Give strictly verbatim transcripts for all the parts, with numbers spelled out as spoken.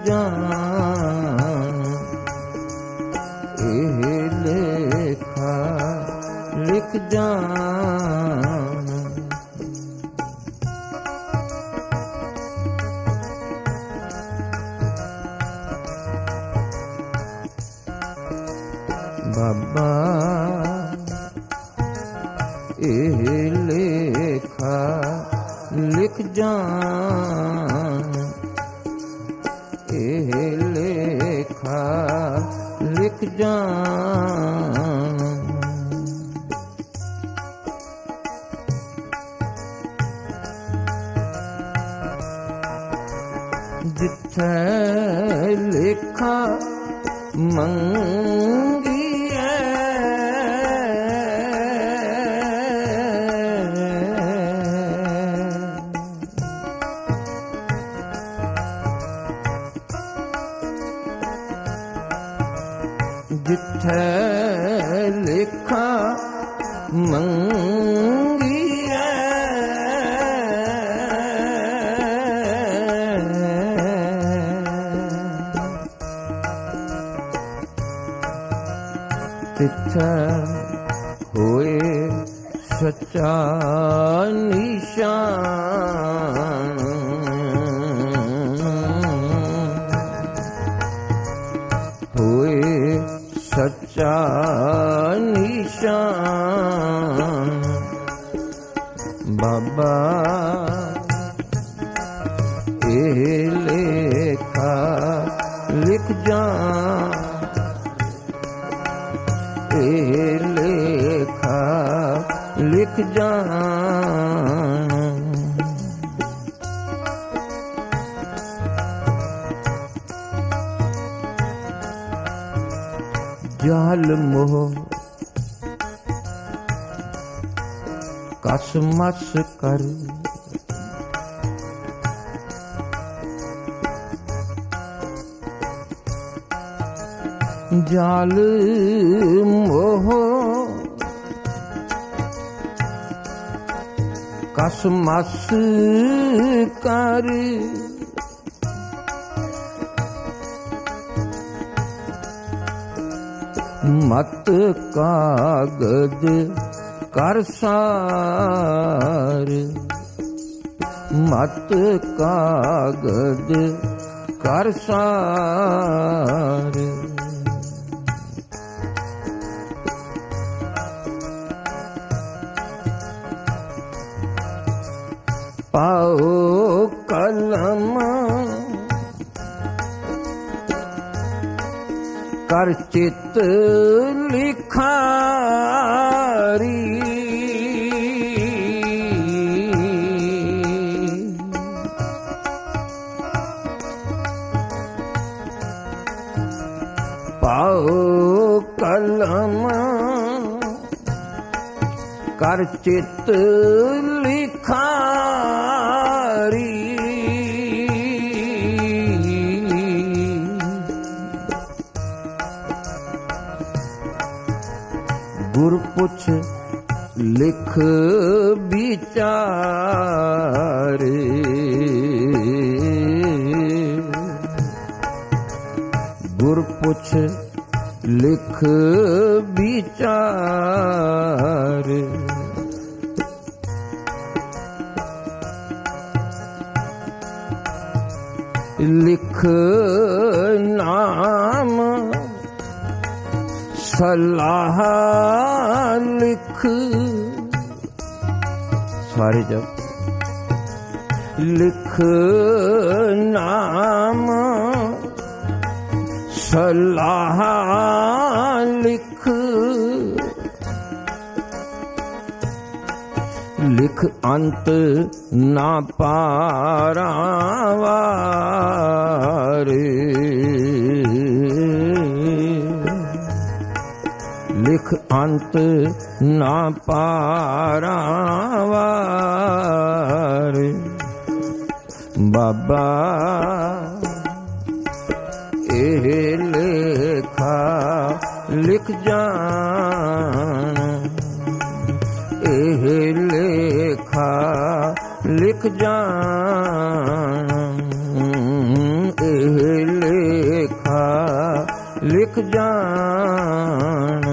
ਜਾਣ, ਇਹ ਲੇਖਾ ਲਿਖ ਜਾਣ। ਬਾਬਾ ਇਹ ਲੇਖਾ ਲਿਖ ਜਾਣ, ਇਹ ਲੇਖਾ ਲਿਖ ਜਾਣ। ਜਿੱਥੇ ਲੇਖਾ ਮੰਗੀਐ, ਜਿੱਥੇ ਲੇਖਾ ਮੰਗੀਐ, ਤਿੱਥੈ ਹੋਏ ਸੱਚਾ ਨਿਸ਼ਾਨ, ਹੋਏ ਸੱਚਾ ਨਿਸ਼ਾਨ। ਬਾਬਾ ਇਹ ਲੇਖਾ ਲਿਖ ਜਾਣ, ਇਹ ਲੇਖਾ ਲਿਖ ਜਾਣ। ਜਾਲ ਮੋਹ ਕਸ ਮਸ ਕਰ, ਜਾਲ ਮੋਹ ਕਸ ਮਸ ਕਰ, ਮਤ ਕਾਗਦ ਕਰ ਸਾਰ, ਮਤ ਕਾਗਦ ਕਰ ਸਾਰ। ਪਾਓ ਕਲਮ ਕਰ ਚਿਤ ਲਿਖਾਰੀ, ਪਾਓ ਕਲਮ ਕਰ ਚਿਤ ਲਿਖਾਰੀ। ਗੁਰ ਪੁੱਛ ਲਿਖ ਵਿਚਾਰ, ਗੁਰ ਪੁੱਛ ਲਿਖ ਵਿਚਾਰ। ਲਿਖ ਨਾਮ ਸਲਾਹ ਲਿਖ, ਸਾਰੇ ਜਪ। ਲਿਖ ਨਾਮ ਸਲਾਹ ਲਿਖ, ਲਿਖ ਅੰਤ ਨਾ ਪਾਰਾਵਾਰ, ਲਿਖ ਅੰਤ ਨਾ ਪਾਰਾਵਾਰ। ਬਾਬਾ ਇਹ ਲੇਖਾ ਲਿਖ ਜਾਣ, ਇਹ ਲੇਖਾ ਲਿਖ ਜਾਣ, ਇਹ ਲਿਖ ਜਾਣ।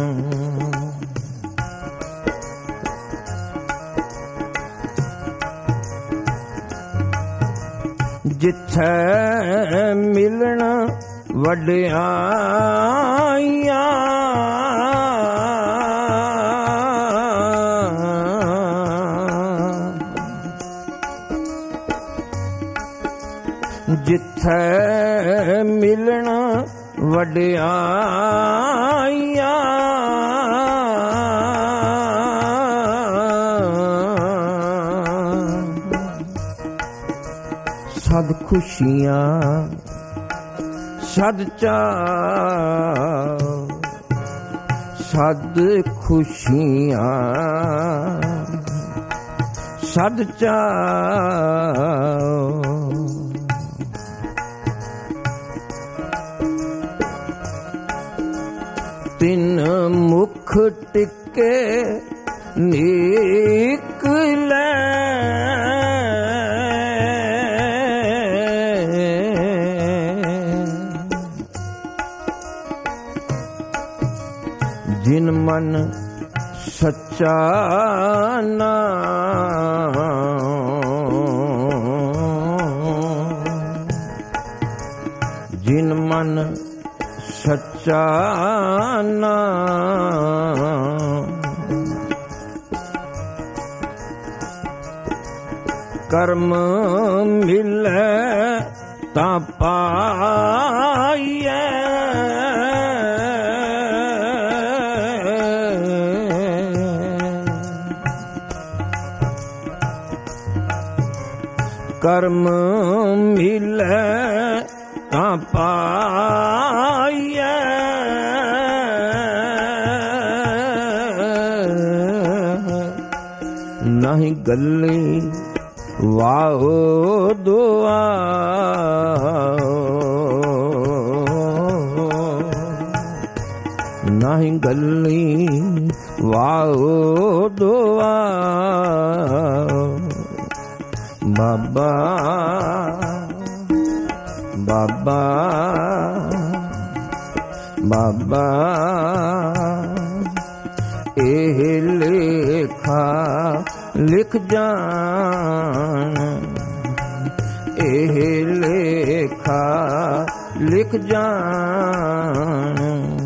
ਜਿੱਥੇ ਮਿਲਣ ਵਡਿਆਈਆਂ, ਜਿੱਥੇ ਮਿਲਣ ਵਡਿਆਈਆਂ, ਸਦ ਖੁਸ਼ੀਆਂ ਸਦ ਚਾਅ, ਸਦ ਖੁਸ਼ੀਆਂ ਸਦ ਚਾਅ। ਤਿੰਨ ਮੁਖ ਟਿਕੇ ਨਿਕਲੇ, ਜਿਨ ਮਨ ਸੱਚਾ ਨਾਮ, ਜਿਨ ਮਨ ਸੱਚਾ ਨਾਮ, ਕਰਮ ਮਿਲੇ ਤਾਂ ਪਾਈਐ, ਕਰਮ ਮਿਲੇ ਤਾਂ ਪਾਈਐ, ਨਹੀਂ ਗੱਲੇ ਵਾਹੋ ਦੁਆ, ਨਹੀਂ ਗੱਲੀ ਵਾਹੋ ਦੁਆ। ਬਾਬਾ ਬਾਬਾ ਬਾਬਾ, ਇਹ ਲੇਖਾ ਲਿਖ ਜਾਣ, ਇਹ ਲੇਖਾ ਲਿਖ ਜਾਣ।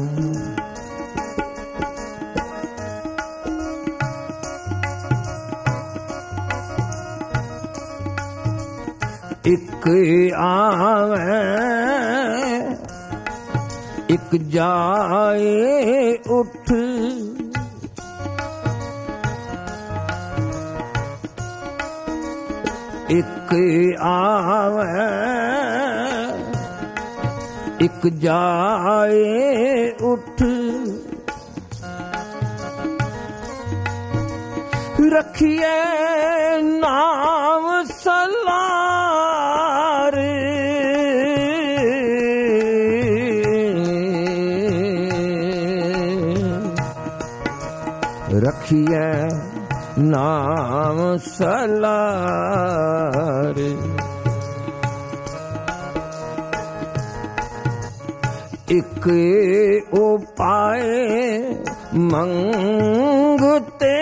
ਇੱਕ ਆਵੇ ਇੱਕ ਜਾਏ ਉੱਠ, ਇੱਕ ਆਵੇ ਇੱਕ ਜਾਏ ਉੱਠ, ਰਖੀਏ ਨਾਮ ਸਲਾਰ, ਰਖੀਏ ਨਾਮ ਸਲਾਰ। ਇੱਕ ਉਪਾਏ ਮੰਗਤੇ,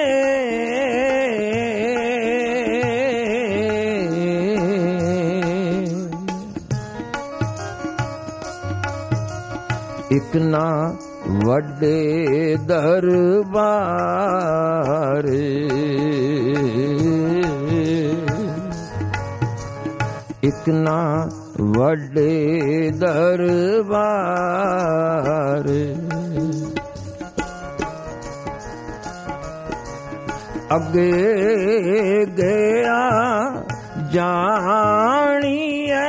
ਇੱਕ ਨਾ ਵੱਡੇ ਦਰਬਾਰ, ਇੱਕ ਨਾ ਵੱਡੇ ਦਰਬਾਰ। ਅੱਗੇ ਗਿਆ ਜਾਣੀਐ,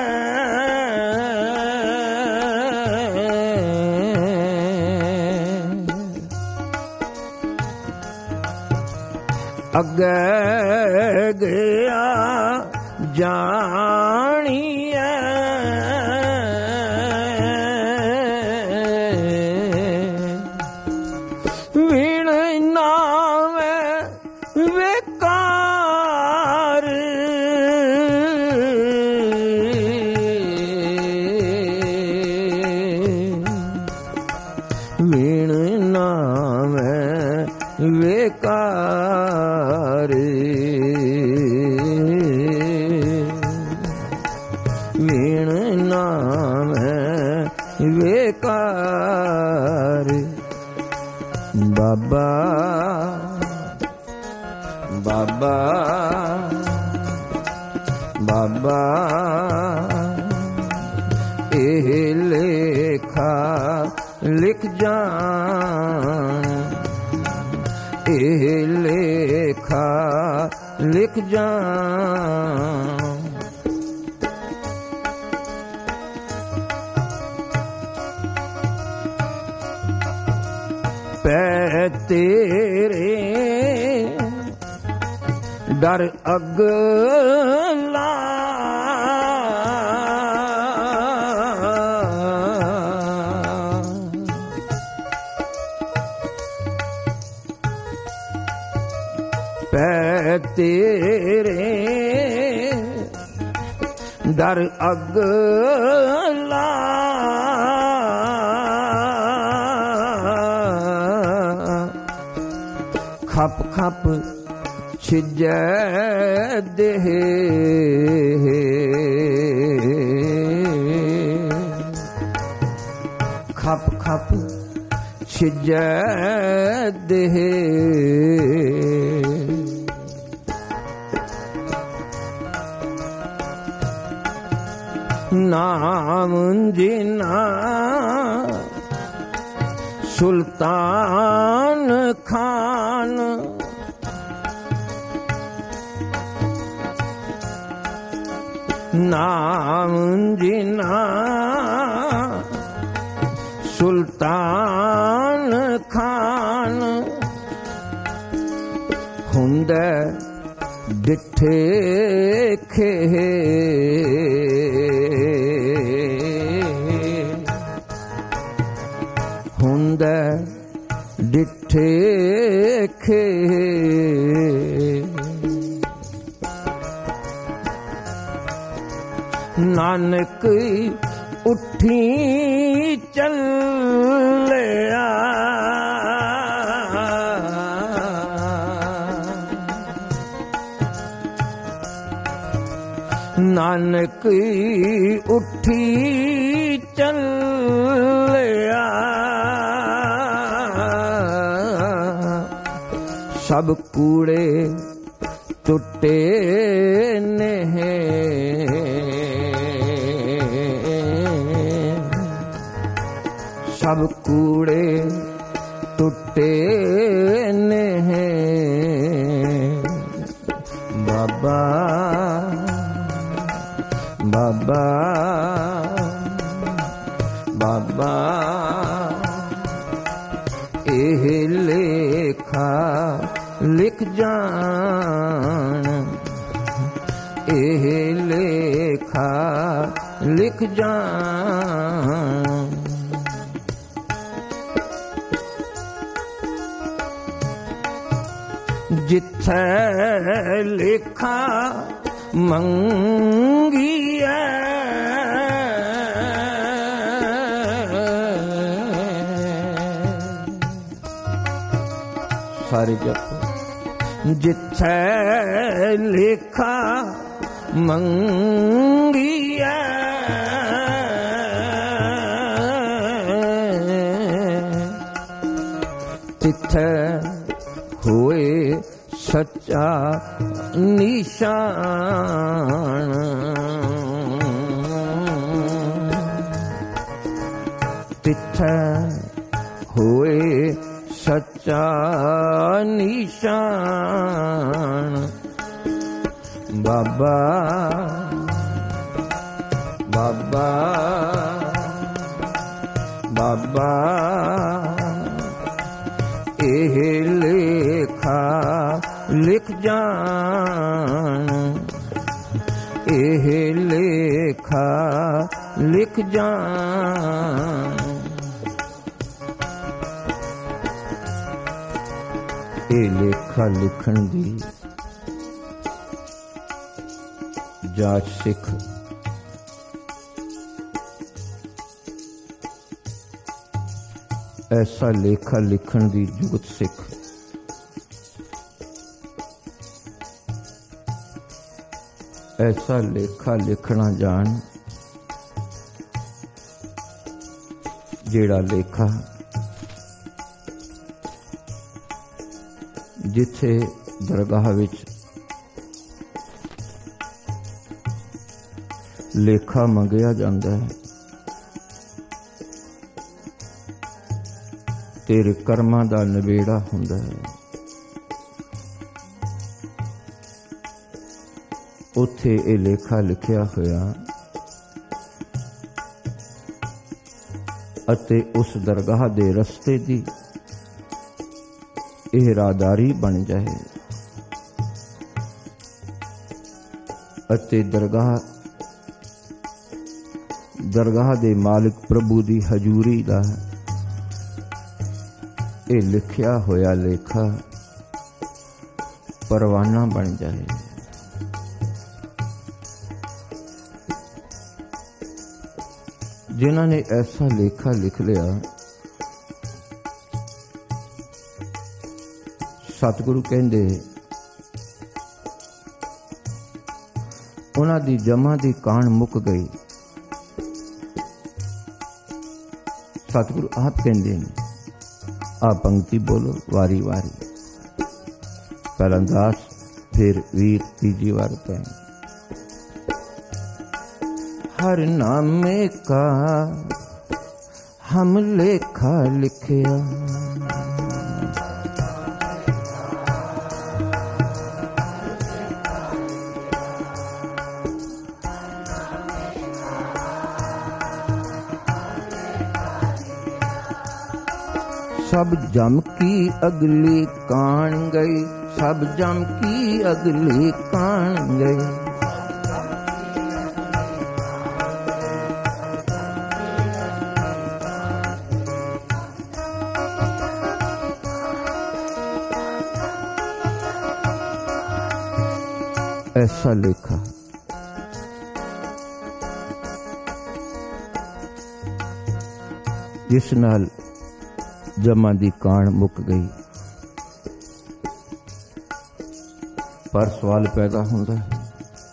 ਅੱਗੇ ਗਿਆ ਜਾਣੀਐ, ਵੀਣ ਨਾਵੇਂ ਵੇਕਾਰ, ਬਾਬਾ ਇਹ ਲੇਖਾ ਲਿਖ ਜਾਣ, ਇਹ ਲੇਖਾ ਲਿਖ ਜਾਣ। ਪੈ ਤੇਰੇ ਡਰ ਅਗਲਾ, ਪੈ ਤੇਰੇ ਡਰ ਅਗਲਾ, ਖਪ ਖਪ ਛਿਜੈ ਦੇਹ, ਖਪ ਖਪ ਛਿਜੈ ਦੇਹ। ਨਾਮ ਜਿਨਾ ਸੁਲਤਾਨ ਖਾਨ, ਨਾਮ ਜਿਨਾ ਸੁਲਤਾਨ ਖਾਨ, ਹੁੰਦੈ ਡਿਠੇ ਖੇ, ਹੁੰਦੈ ਡਿਠੇ ਖੇ। ਨਾਨਕ ਉੱਠੀ ਚੱਲਿਆ, ਨਾਨਕ ਉੱਠੀ ਚੱਲਿਆ, ਸਭ ਕੂੜੇ ਟੁੱਟੇ ਨੇ, ਸਭ ਕੂੜੇ ਟੁੱਟੇ ਨੇ। ਬਾਬਾ ਬਾਬਾ ਬਾਬਾ ਇਹ ਲੇਖਾ ਲਿਖ ਜਾਣ, ਇਹ ਲੇਖਾ ਲਿਖ ਜਾਣ। ਜਿੱਥੇ ਲੇਖਾ ਮੰਗੀਐ, ਸਾਰੇ ਜਪੋ। ਜਿੱਥੇ ਲੇਖਾ ਮੰਗੀਐ, ਤਿੱਥੇ ਹੋਏ ਸੱਚਾ ਨਿਸ਼ਾਨ, ਤਿੱਥੇ ਹੋਏ ਸੱਚਾ ਨਿਸ਼ਾਨ। ਬਾਬਾ ਬਾਬਾ ਬਾਬਾ ਇਹ ਲੇਖਾ ਲਿਖ ਜਾਣ, ਇਹ ਲੇਖਾ ਲਿਖ ਜਾਣ। ਇਹ ਲੇਖਾ ਲਿਖਣ ਦੀ ਜਾਚ ਸਿੱਖ, ਐਸਾ ਲੇਖਾ ਲਿਖਣ ਦੀ ਜੁਗਤ ਸਿੱਖ। ਐਸਾ ਲੇਖਾ ਲਿਖਣਾ ਜਾਣ ਜਿਹੜਾ ਲੇਖਾ ਜਿੱਥੇ ਦਰਗਾਹ ਵਿੱਚ ਲੇਖਾ ਮੰਗਿਆ ਜਾਂਦਾ ਹੈ। ਤੇਰੇ ਕਰਮਾਂ ਦਾ ਨਿਬੇੜਾ ਹੁੰਦਾ ਹੈ। ਉੱਥੇ ਇਹ ਲੇਖਾ ਲਿਖਿਆ ਹੋਇਆ ਅਤੇ ਉਸ ਦਰਗਾਹ ਦੇ ਰਸਤੇ ਦੀ ਇਹ ਰਾਹਦਾਰੀ ਬਣ ਜਾਏ ਅਤੇ ਦਰਗਾਹ ਦਰਗਾਹ ਦੇ ਮਾਲਿਕ ਪ੍ਰਭੂ ਦੀ ਹਜ਼ੂਰੀ ਦਾ ਇਹ ਲਿਖਿਆ ਹੋਇਆ ਲੇਖਾ ਪਰਵਾਨਾ ਬਣ ਜਾਏ। ਜਿਨ੍ਹਾਂ ਨੇ ਐਸਾ ਲੇਖਾ ਲਿਖ ਲਿਆ, ਸਤਿਗੁਰੂ ਕਹਿੰਦੇ ਉਹਨਾਂ ਦੀ ਜਮਾ ਦੀ ਕਾਣ ਮੁੱਕ ਗਈ। ਸਤਿਗੁਰੂ ਆਪ ਕਹਿੰਦੇ ਨੇ, ਆ ਪੰਕਤੀ ਬੋਲੋ ਵਾਰੀ ਵਾਰੀ, ਪਹਿਲਾਂ ਦਾਸ ਫਿਰ ਵੀਰ, ਤੀਜੀ ਵਾਰ ਕਹਿ हर नामे का हम लेखा लिखिया, सब जम की अगली कान गई, सब जम की अगली कान गई। ऐसा लेखा जिस नाल जमा दी कान मुक गई। पर सवाल पैदा होता है,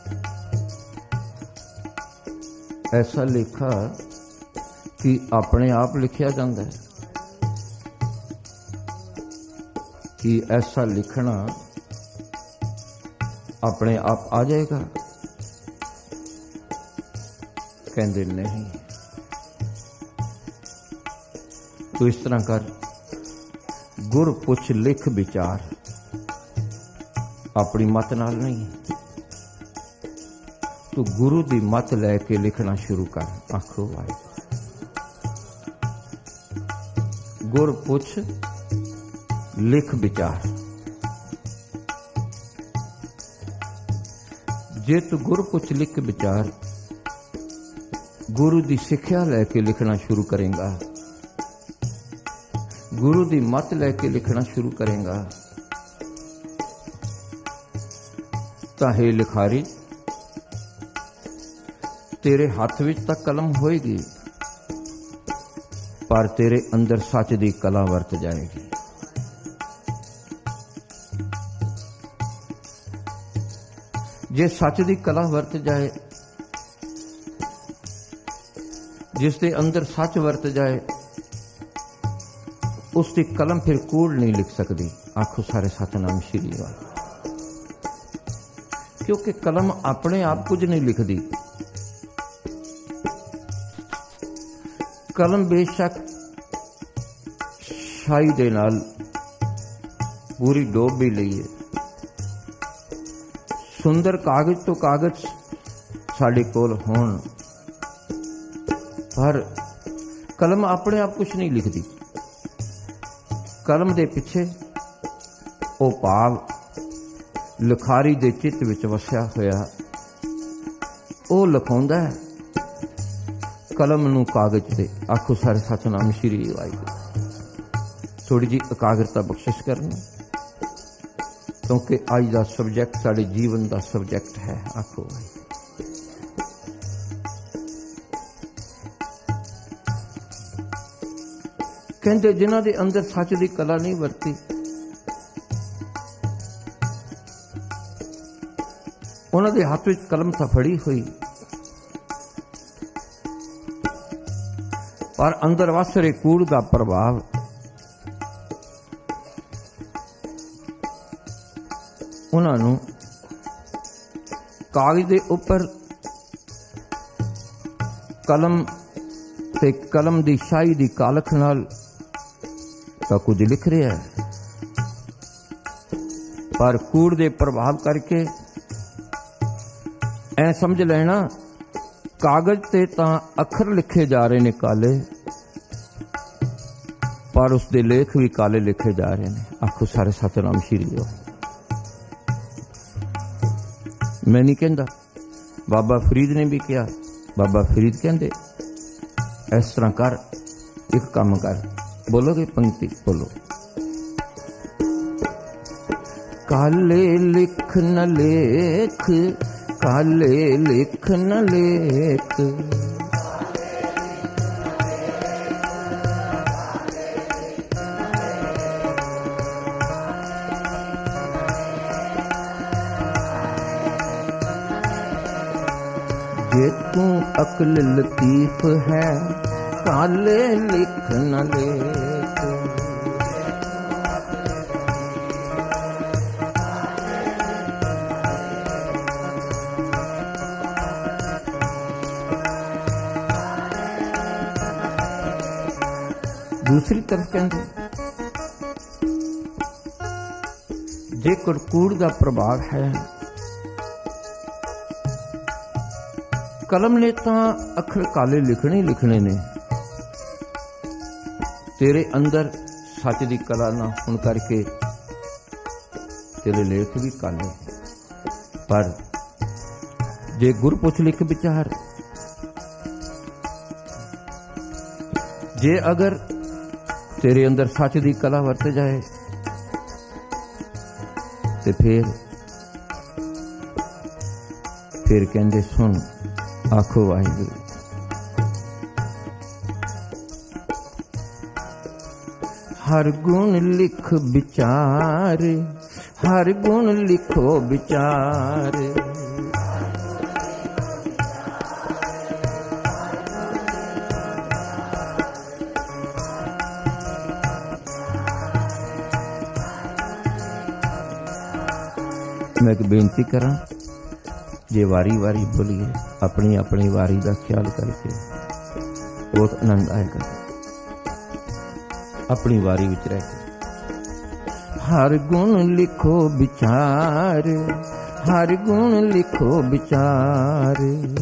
ऐसा लेखा कि अपने आप लिखिया जाता है कि ऐसा लिखना अपने आप आ जाएगा? कहते नहीं। तो इस तरह कर, गुर पुछ लिख विचार, अपनी मत नाल नहीं, तू गुरु दी मत लैके लिखना शुरू कर। आखो वाहे गुर पुछ लिख विचार। जे तू गुरु पुछ लिख विचार, गुरु दी सिक्ख्या लैके लिखना शुरू करेगा, गुरु दी मत लैके लिखना शुरू करेगा, तां हे लिखारी तेरे हाथ विच तां कलम होएगी, पर तेरे अंदर सच दी कला वरत जाएगी। जे सच दी कला वरत जाए, जिसके अंदर सच वरत जाए, उसकी कलम फिर कूड़ नहीं लिख सकती। आखो सारे सतनाम श्री वाले। क्योंकि कलम अपने आप कुछ नहीं लिखती। कलम बेशक शाही दे नाल पूरी डोब भी लई है, सुंदर कागज तो कागज साडे कोल होण, पर कलम अपने आप कुछ नहीं लिखती। कलम दे पिछे ओ भाव लिखारी दे चित्त विच वसिया होया ओ लिखाउंदा है कलम नूं कागज ते। आखो सारे सतनाम श्री वाहिगुरू। थोड़ी जी एकाग्रता बख्शिश करना, क्योंकि अज का सबजैक्ट साडे जीवन का सबजैक्ट है। आखो कहते जिन्हां दे अंदर सच की कला नहीं वरती, उन्हां दे हाथ विच कलम तां फड़ी हुई, पर अंदर वसरे कूड़ का प्रभाव उन्होंने कागज के उपर कलम ते कलम दी शाही दी कालख नाल तां कुछ लिख रहा है, पर कूड़ दे प्रभाव करके ऐ समझ लेना कागज ते तां अखर लिखे जा रहे ने काले, पर उसके लेख भी काले लिखे जा रहे हैं। आखो सारे सतनाम श्री हो। मैं नहीं कहता, बाबा फरीद ने भी किया। बाबा फरीद कहते इस तरह कर, एक काम कर, बोलोगे पंक्ति बोलो। काले लिख न लेख, काले लिख न लेख, जे तू अक्ल लतीफ है, काले लिख न लेख। दूसरी तरफ कहते जे कूड़ का प्रभाव है, कलम ने तो अखर काले लिखने लिखने ने, तेरे अंदर सच की कला ना होने करके तेरे लेख भी काले। पर जे गुरपुछ लिख विचार, जे अगर तेरे अंदर सच की कला वरत जाए तो फिर फिर कहते सुन, आखो वाहिगुरू। हर गुण लिख विचार, हर गुण लिखो विचार, मैं एक बेनती करा, जे वारी वारी बोलिए अपनी अपनी वारी का ख्याल करके बहुत आनंद आएगा। अपनी वारी विच रह के हर गुण लिखो विचार, हर गुण लिखो विचार,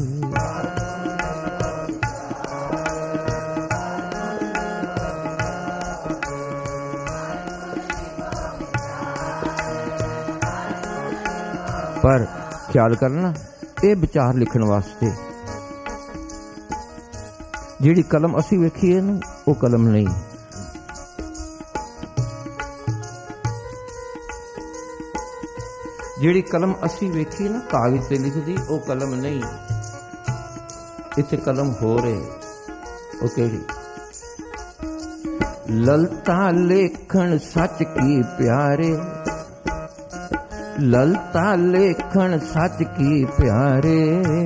पर ख्याल करना ये विचार लिखण वास्ते जिहड़ी कलम असी वेखी है ना, वो कलम नहीं। जिहड़ी कलम असी वेखी ना कागज ते लिखदी, वो कलम नहीं। इत्थे कलम हो रहे, वो केड़ी? ललता लेखन सच की प्यारे, ललता लेखन सच की प्यारे,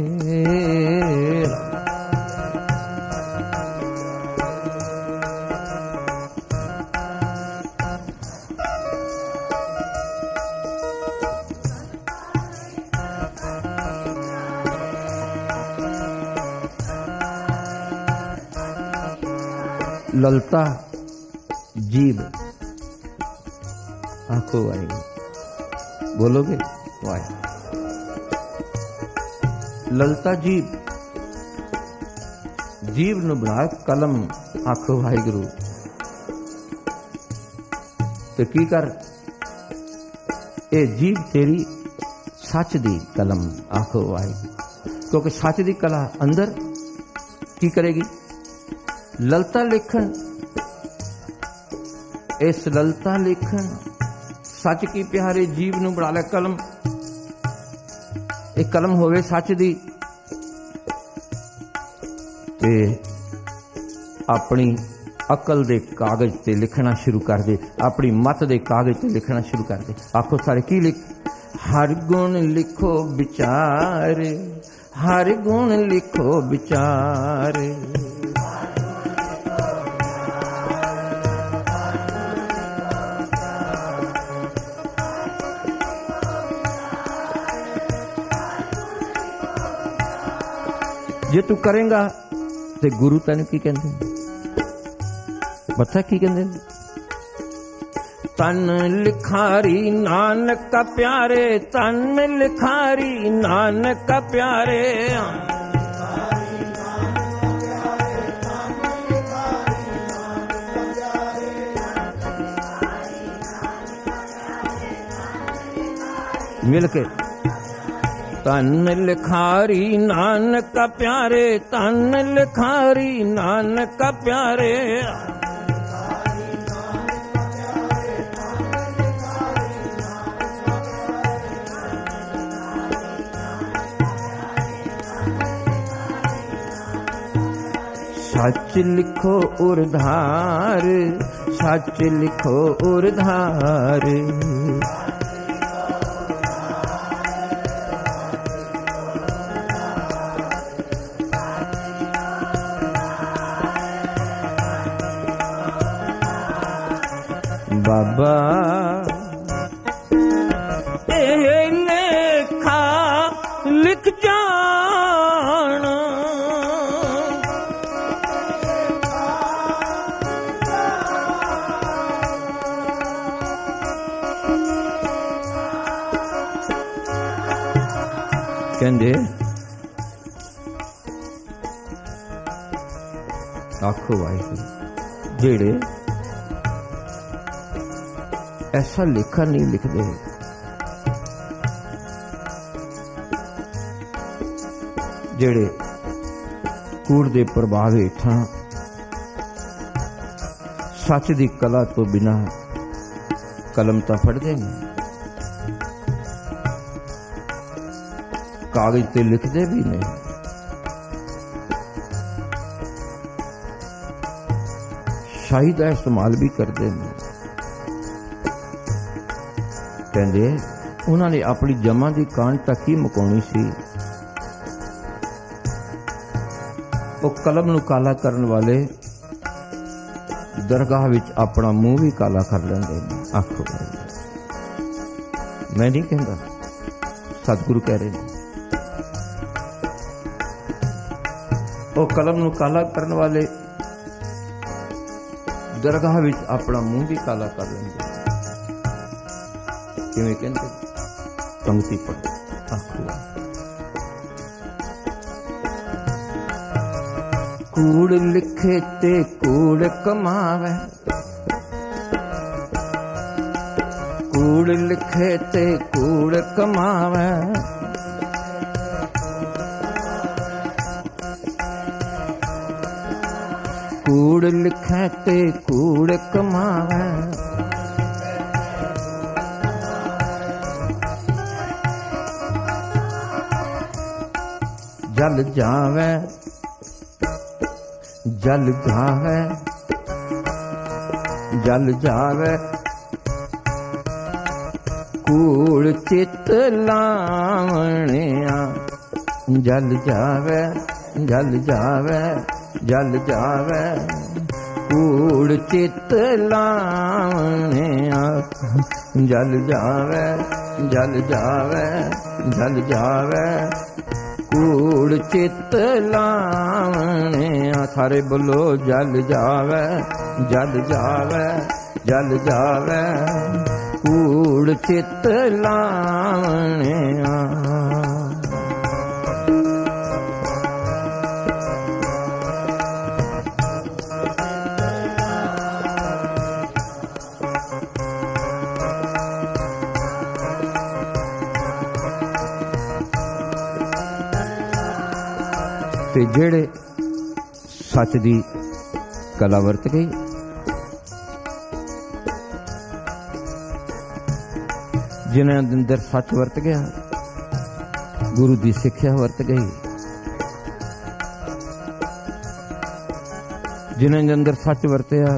ललता जीव। आंखों आएगी, बोलोगे वाह। ललता जीव, जीव नु बना कलम। आखो वाहिगुरू ते की कर, ए जीव तेरी सच दी कलम। आखो वाहिगुरू, क्योंकि सच दी कला अंदर की करेगी? ललता लिखन। इस ललता लिखन सच की प्यारे जीव नू बना ले कलम। एक कलम होवे सच दी ते अपनी अकल दे कागज ते लिखना शुरू कर दे, अपनी मत दे कागज ते लिखना शुरू कर दे। आखो सारे की लिख? हर गुण लिखो विचार, हर गुण लिखो विचार। जे तू करेगा ਤੇ ਗੁਰੂ ਤੈਨੂੰ ਕੀ ਕਹਿੰਦੇ? ਪਤਾ ਕੀ ਕਹਿੰਦੇ? ਤਨ ਲਿਖਾਰੀ ਨਾਨਕ ਪਿਆਰੇ, ਤਨ ਲਿਖਾਰੀ ਨਾਨਕ ਪਿਆਰੇ। ਮਿਲ ਕੇ ਤਨ ਲਿਖਾਰੀ ਨਾਨਕ ਪਿਆਰੇ, ਤਨ ਲਿਖਾਰੀ ਨਾਨਕ ਪਿਆਰੇ। सच लिखो उर्धार, सच लिखो उर्धार। बाबा ए लेखा लिख जान, कहंदे आखो वाहिगुरू जेड़े ऐसा लेखा नहीं लिखते, जेड़े कूड़ दे प्रभाव हेठां सच दी कला तो बिना कलम तां फड़दे नहीं, कागज ते लिखते भी नहीं, शाही दा इस्तेमाल भी करते नहीं। कहंदे उन्होंने अपनी जमा की कांड तक ही मुकाउणी सी, वो कलम नूं काला करन वाले दरगाह विच अपना मुंह भी काला कर लेंदे ने। आखो मैं नहीं कहंदा, सतगुरु कह रहे हैं। वो कलम नूं काला करन वाले दरगाह विच अपना मुंह भी काला कर लेंदे। किवें कहंदे? पंक्ति पढ़ो। आखो कूड़ लिखे ते कूड़ कमावे, कूड़ लिखे ते कूड़ कमावे। कूड़ लिखे ते कूड़ कमावे, जल जावे जल जावे जल जावे। कूड़ चित लावणिया, जल जावे जल जावे जल जावे। कूड़ चित लावणिया, जल जावे जल जावे जल जावे। कूड़ चित लावणिया, थारे बोलो जल जावे जल जावे जल जावे। कूड़ चित लावणिया। ते जेड़े सच दी कला वरत गई, जिन्हें अंदर सच वरत गया, गुरु दी सिक्ख्या वरत गई, जिन्हें अंदर सच वरतिया,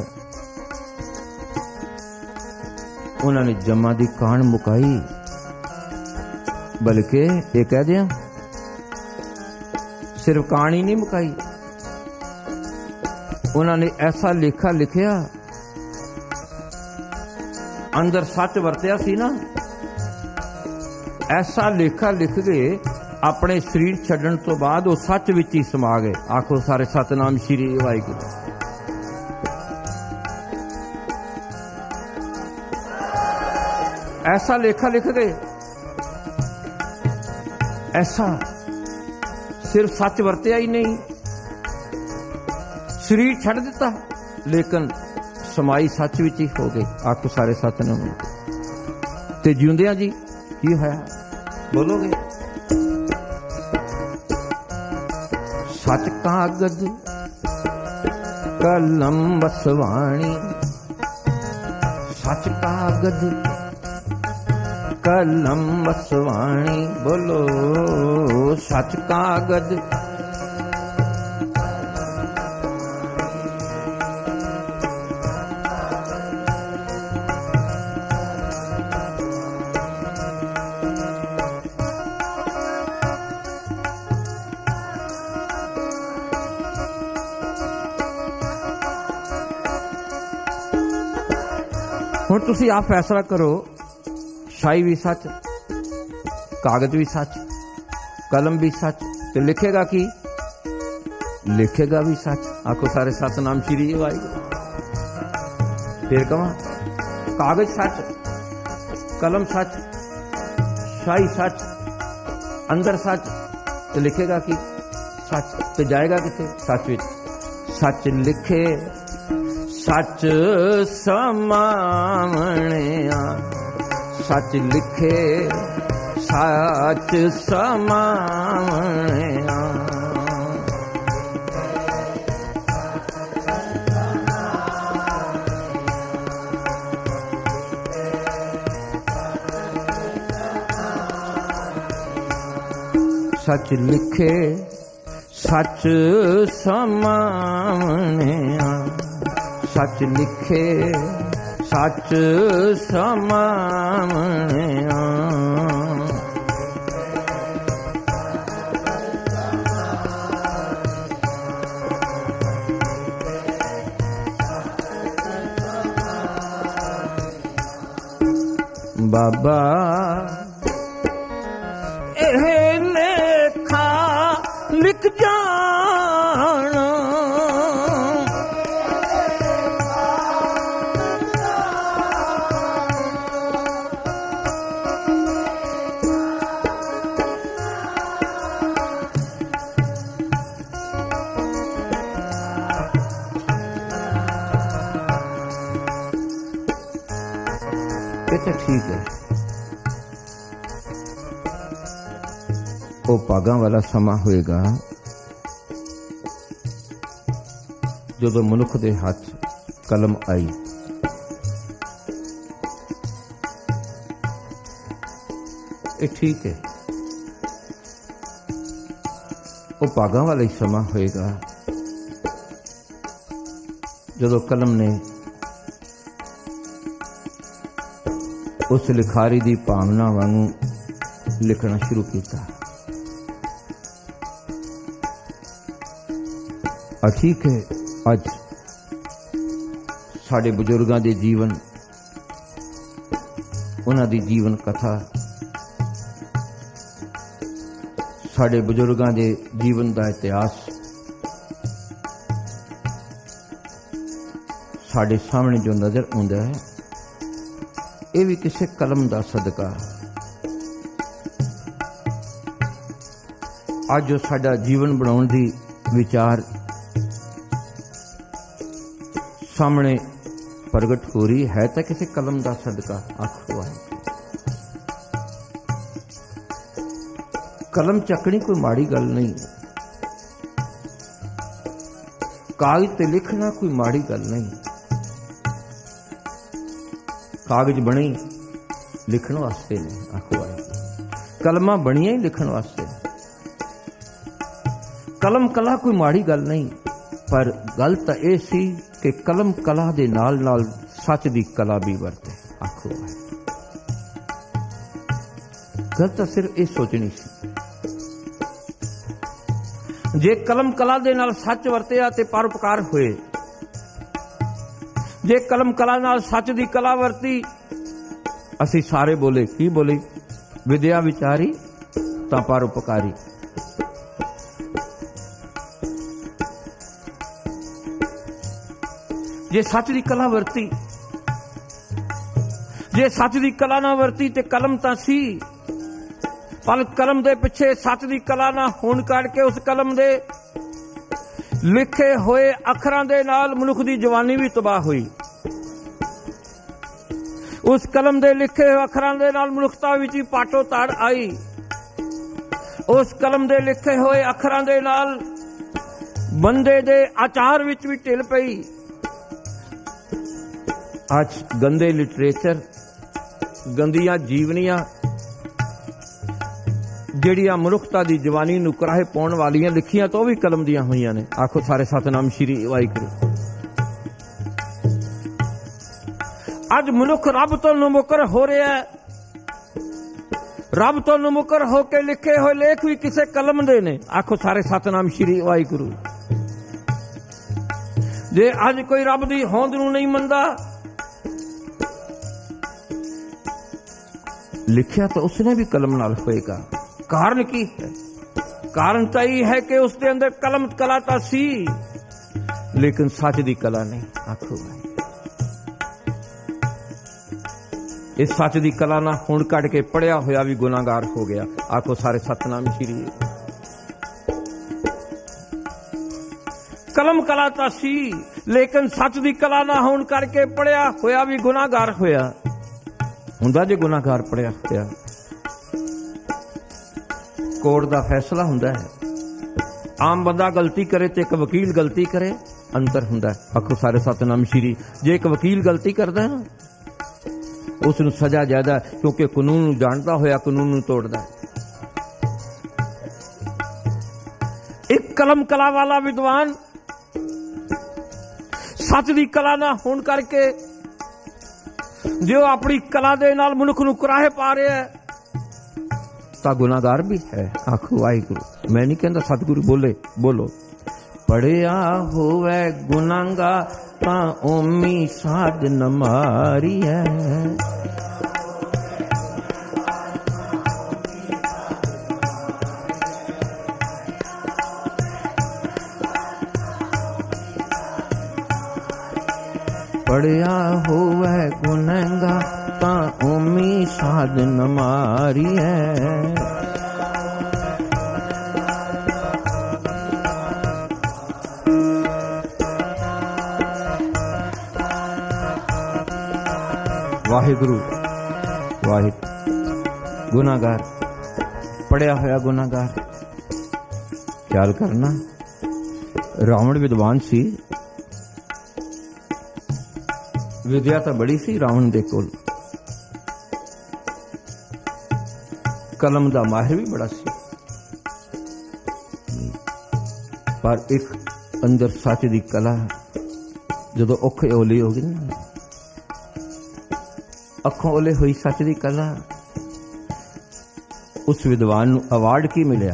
उन्होंने जमा दी कान मुकाई। बल्कि ये कह दिया सिर्फ कहानी नहीं मुकाई, उन्होंने ऐसा लेखा लिखिया, अंदर सच वरतिया सी ना, ऐसा लेखा लिख के ਆਪਣੇ ਸਰੀਰ ਛੱਡਣ ਤੋਂ ਬਾਅਦ ਉਹ ਸੱਚ ਵਿੱਚ ਹੀ ਸਮਾ ਗਏ। ਆਖੋ ਸਾਰੇ ਸਤਨਾਮ ਸ਼੍ਰੀ ਵਾਹਿਗੁਰੂ। ऐसा लेखा लिख गए, ऐसा सिर्फ सच वरत्या ही नहीं, शरीर छड़ दिता लेकिन समाई सच विच ही हो गई। आखो सारे सतनाम। ते जिउंदियां जी की होया बोलोगे? सच कागज कलम बसवाणी, सच कागज कलम बसवाणी, बोलो सच कागज हुण तुसीं आप फैसला करो। शाही भी सच, कागज भी सच, कलम भी सच, तो लिखेगा की? लिखेगा भी सच। आखो सारे सतनाम श्री वाहिगुरू। फिर कहा कागज सच, कलम सच, शाही सच, अंदर सच, तो लिखेगा की? सच। तो जाएगा किथे? सच विच। सच लिखे सच समावणिया, सच लिखे सच समावणिया, सच लिखे सच समावणिया, सच लिखे सच समावणिया, बाबा एह लेखा लिख जाना, तो ठीक है। वो भागां वाला समा होएगा जदों मनुख दे हाथ कलम आई। ये ठीक है। वो भागां वाला ही समा होएगा जदों कलम ने उस लिखारी दी भावना वांगू लिखना शुरू किया। ठीक है, अज साडे बुजुर्गां दे जीवन, उन्हां दी जीवन कथा, साडे बुजुर्गां दे जीवन दा इतिहास साडे सामने जो नजर आउंदा है, ये भी किसी कलम दा सदका। आज जो साडा जीवन बनाउण दी विचार सामने प्रगट हो रही है तो किसी कलम दा सदका। आखो है कलम चकनी कोई माड़ी गल नहीं, कागज ते लिखना कोई माड़ी गल नहीं। कागज बने लिखण वास्ते ने। आखो है कलमां बनियां ही लिखण वास्ते। कलम कला कोई माड़ी गल नहीं, पर गल तां इह सी कि कलम कला दे नाल नाल सच दी कला भी वरते। आखो है गल तां सिर्फ इह सोचनी सी, जे कलम कला दे नाल सच वरतिया ते परोपकार होए, जे कलम कला नाल सच दी कला वरती, असी सारे बोले की बोले विद्या विचारी ਤਾਂ ਪਰਉਪਕਾਰੀ। ਜੇ ਸੱਚ ਦੀ ਕਲਾ ਵਰਤੀ, ਜੇ ਸੱਚ ਦੀ ਕਲਾ ਨਾ ਵਰਤੀ ਤੇ ਕਲਮ ਤਾਂ ਸੀ, ਪਰ ਕਲਮ ਦੇ ਪਿੱਛੇ ਸੱਚ ਦੀ ਕਲਾ ਨਾ ਹੋਣ ਕਰਕੇ ਉਸ ਕਲਮ ਦੇ ਲਿਖੇ ਹੋਏ ਅੱਖਰਾਂ ਦੇ ਨਾਲ ਮਨੁੱਖ ਦੀ ਜਵਾਨੀ ਵੀ ਤਬਾਹ ਹੋਈ। ਉਸ ਕਲਮ ਦੇ ਲਿਖੇ ਹੋਏ ਅੱਖਰਾਂ ਦੇ ਨਾਲ ਮਨੁੱਖਤਾ ਵਿੱਚ ਵੀ ਪਾਟੋ ਤਾੜ ਆਈ। ਉਸ ਕਲਮ ਦੇ ਲਿਖੇ ਹੋਏ ਅੱਖਰਾਂ ਦੇ ਨਾਲ ਬੰਦੇ ਦੇ ਆਚਾਰ ਵਿੱਚ ਵੀ ਢਿੱਲ ਪਈ। ਅੱਜ ਗੰਦੇ ਲਿਟਰੇਚਰ, ਗੰਦੀਆਂ ਜੀਵਨੀਆਂ ਜਿਹੜੀਆਂ ਮਨੁੱਖਤਾ ਦੀ ਜਵਾਨੀ ਨੂੰ ਕਰਾਹੇ ਪਾਉਣ ਵਾਲੀਆਂ ਲਿਖੀਆਂ ਤਾਂ ਉਹ ਵੀ ਕਲਮ ਦੀਆਂ ਹੋਈਆਂ ਨੇ। ਆਖੋ ਸਾਰੇ ਸਤਨਾਮ ਸ਼੍ਰੀ ਵਾਹਿਗੁਰੂ। ਅੱਜ ਮਨੁੱਖ ਰੱਬ ਤੋਂ ਨਮੁਕਰ ਹੋ ਰਿਹਾ ਹੈ। ਰੱਬ ਤੋਂ ਨਮੁਕਰ ਹੋ ਕੇ ਲਿਖੇ ਹੋਏ ਲੇਖ ਵੀ ਕਿਸੇ ਕਲਮ ਦੇ ਨੇ। ਆਖੋ ਸਾਰੇ ਸਤਨਾਮ ਸ਼੍ਰੀ ਵਾਹਿਗੁਰੂ। ਜੇ ਅੱਜ ਕੋਈ ਰੱਬ ਦੀ ਹੋਂਦ ਨੂੰ ਨਹੀਂ ਮੰਨਦਾ, ਲਿਖਿਆ ਤਾਂ ਉਸਨੇ ਵੀ ਕਲਮ ਨਾਲ ਹੋਏਗਾ। ਕਾਰਨ ਕੀ ਹੈ? ਕਾਰਨ ਤਾਂ ਇਹ ਹੈ ਕਿ ਉਸ ਦੇ ਅੰਦਰ ਕਲਮ ਕਲਾ ਤਾਂ ਸੀ, ਲੇਕਿਨ ਸੱਚ ਦੀ ਕਲਾ ਨਹੀਂ। ਆਖੋ ਇਸ ਸੱਚ ਦੀ ਕਲਾ ਨਾ ਹੁਣ ਕੱਢ ਕੇ ਪੜਿਆ ਹੋਇਆ ਵੀ ਗੁਨਾਹਗਾਰ ਹੋ ਗਿਆ। ਆਖੋ ਸਾਰੇ ਸਤਨਾਮ ਸ਼੍ਰੀ। ਕਲਮ ਕਲਾ ਤਾਂ ਸੀ, ਲੇਕਿਨ ਸੱਚ ਦੀ ਕਲਾ ਨਾ ਹੋਣ ਕਰਕੇ ਪੜਿਆ ਹੋਇਆ ਵੀ ਗੁਨਾਹਗਾਰ ਹੋਇਆ। ਹੁੰਦਾ ਜੇ ਗੁਨਾਹਗਾਰ ਪੜਿਆ ਹੋਇਆ, ਕੋਰਟ ਦਾ ਫੈਸਲਾ ਹੁੰਦਾ ਹੈ। ਆਮ ਬੰਦਾ ਗਲਤੀ ਕਰੇ ਤੇ ਇੱਕ ਵਕੀਲ ਗਲਤੀ ਕਰੇ, ਅੰਤਰ ਹੁੰਦਾ। ਆਖੋ ਸਾਰੇ ਸਤਨਾਮ ਸ਼੍ਰੀ। ਜੇ ਇੱਕ ਵਕੀਲ ਗਲਤੀ ਕਰਦਾ ਨਾ, ਉਸ ਨੂੰ ਸਜ਼ਾ ਜ਼ਿਆਦਾ, ਕਿਉਂਕਿ ਕਾਨੂੰਨ ਨੂੰ ਜਾਣਦਾ ਹੋਇਆ ਕਾਨੂੰਨ ਨੂੰ ਤੋੜਦਾ। ਇੱਕ ਕਲਮ ਕਲਾ ਵਾਲਾ ਵਿਦਵਾਨ ਸੱਚ ਦੀ ਕਲਾ ਨਾ ਹੋਣ ਕਰਕੇ ਜੇ ਉਹ ਆਪਣੀ ਕਲਾ ਦੇ ਨਾਲ ਮਨੁੱਖ ਨੂੰ ਕੁਰਾਹੇ ਪਾ ਰਿਹਾ ਹੈ ਤਾਂ ਗੁਨਾਹਗਾਰ ਵੀ ਹੈ। ਆਖੋ ਵਾਹਿਗੁਰੂ। ਮੈਂ ਨਹੀਂ ਕਹਿੰਦਾ ਸਤਿਗੁਰੂ ਬੋਲੇ, ਬੋਲੋ। ਪੜਿਆ ਹੋਵੇ ਗੁਨਾਹਗਾਰ ਤਾਂ ਓਮੀ ਸਾਧ ਨ ਮਾਰੀ ਹੈ। ਪੜਿਆ ਹੋਵੇ ਗੁਨਾਹਗਾਰ ਤਾਂ ਓਮੀ ਸਾਧ ਨ ਮਾਰੀ ਹੈ। ਵਾਹਿਗੁਰੂ ਵਾਹਿਗੁਰੂ। ਗੁਨਾਹਗਾਰ, ਪੜਿਆ ਹੋਇਆ ਗੁਨਾਹਗਾਰ। ਖਿਆਲ ਕਰਨਾ, ਰਾਵਣ ਵਿਦਵਾਨ ਸੀ, ਵਿਦਿਆ ਤਾਂ ਬੜੀ ਸੀ ਰਾਵਣ ਦੇ ਕੋਲ, ਕਲਮ ਦਾ ਮਾਹਿਰ ਵੀ ਬੜਾ ਸੀ, ਪਰ ਇੱਕ ਅੰਦਰ ਸੱਚ ਦੀ ਕਲਾ ਜਦੋਂ ਔਖੇ ਓਲੇ ਹੋ ਗਈ ਨਾ, ਅੱਖੋਂ ਓਲੇ ਹੋਈ ਸੱਚ ਦੀ ਕਲਾ, ਉਸ ਵਿਦਵਾਨ ਨੂੰ ਅਵਾਰਡ ਕੀ ਮਿਲਿਆ?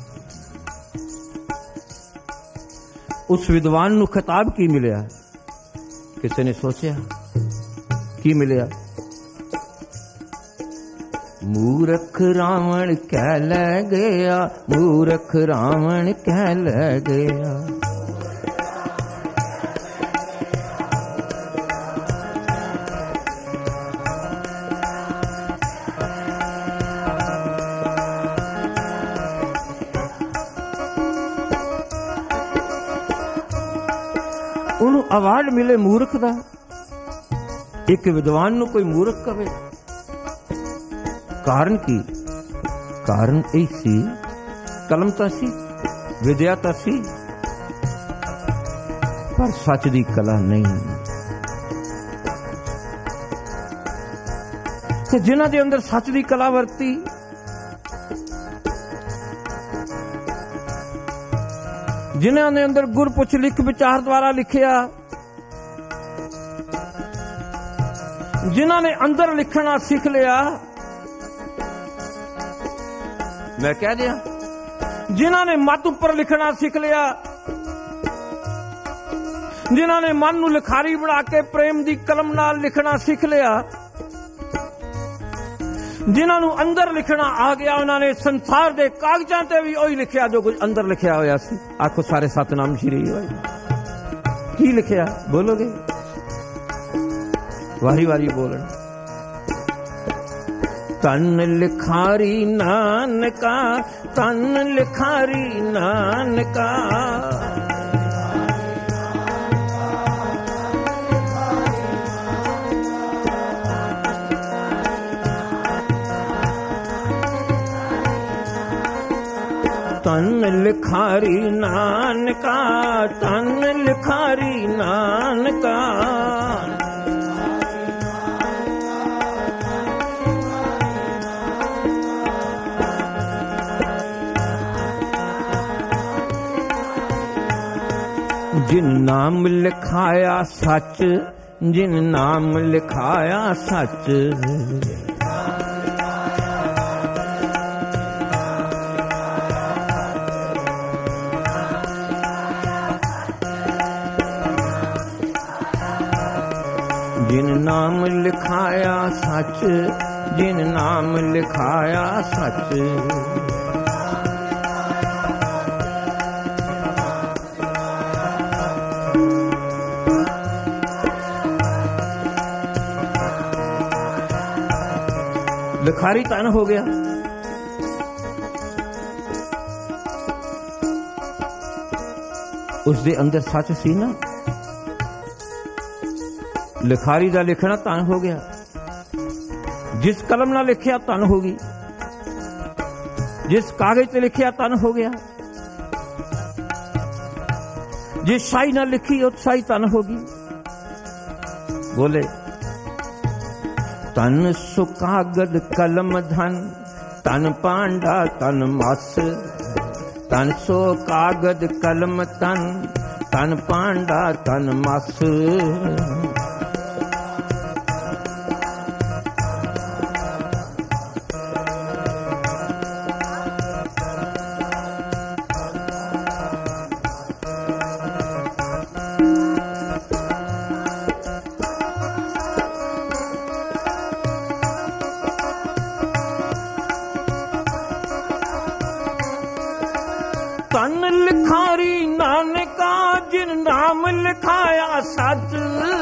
ਉਸ ਵਿਦਵਾਨ ਨੂੰ ਖਿਤਾਬ ਕੀ ਮਿਲਿਆ? ਕਿਸੇ ਨੇ ਸੋਚਿਆ ਕੀ ਮਿਲਿਆ? ਮੂਰਖ ਰਾਵਣ ਕਹਿ ਲੈ ਗਿਆ, ਮੂਰਖ ਰਾਵਣ ਕਹਿ ਲੈ ਗਿਆ। ਉਹਨੂੰ ਅਵਾਰਡ ਮਿਲੇ ਮੂਰਖ ਦਾ। ਇੱਕ ਵਿਦਵਾਨ ਨੂੰ ਕੋਈ ਮੂਰਖ ਕਵੇ, ਕਾਰਨ ਕੀ? ਕਾਰਨ ਇਹ ਸੀ, ਕਲਮ ਤਾਂ ਸੀ, ਵਿਦਿਆ ਤਾਂ ਸੀ, ਪਰ ਸੱਚ ਦੀ ਕਲਾ ਨਹੀਂ। ਤੇ ਜਿਨ੍ਹਾਂ ਦੇ ਅੰਦਰ ਸੱਚ ਦੀ ਕਲਾ ਵਰਤੀ, ਜਿਨ੍ਹਾਂ ਨੇ ਅੰਦਰ ਗੁਰਪੁੱਛ ਲਿਖ ਵਿਚਾਰ ਦੁਆਰਾ ਲਿਖਿਆ, ਜਿਨ੍ਹਾਂ ਨੇ ਅੰਦਰ ਲਿਖਣਾ ਸਿੱਖ ਲਿਆ, ਮੈਂ ਕਹਿ ਦਿਆਂ ਜਿਨ੍ਹਾਂ ਨੇ ਮੱਤ ਉੱਪਰ ਲਿਖਣਾ ਸਿੱਖ ਲਿਆ, ਜਿਨ੍ਹਾਂ ਨੇ ਮਨ ਨੂੰ ਲਿਖਾਰੀ ਬਣਾ ਕੇ ਪ੍ਰੇਮ ਦੀ ਕਲਮ ਨਾਲ ਲਿਖਣਾ ਸਿੱਖ ਲਿਆ, जिन्हां नूं अंदर लिखना आ गया उन्होंने संसार के कागजां ते भी वही लिखिया जो कुछ अंदर लिखिया होया सी। आखो सारे सतनाम श्री वाहिगुरू। की लिखिया बोलोगे? वारी वारी बोलना। तन लिखारी नानका, तन लिखारी नानका, तन लिखारी नानका, तन लिखारी नानका, जिन नाम लिखाया सच, जिन नाम लिखाया सच, जिन नाम लिखाया सच, जिन नाम लिखाया सच, लिखारी तन हो गया। उसके अंदर सच सी ना, लिखारी का लिखना तन हो गया। जिस कलम ना लिखिया तन होगी, जिस कागज से लिखिया तन हो गया, जिस शाही ना लिखी उस शाही तन होगी। बोले तन सुकागद कलम धन, तन पांडा तन मस, तन सो कागद कलम तन, तन पांडा तन मस, तन लिखारी नानका, जिन नाम लिखाया सच,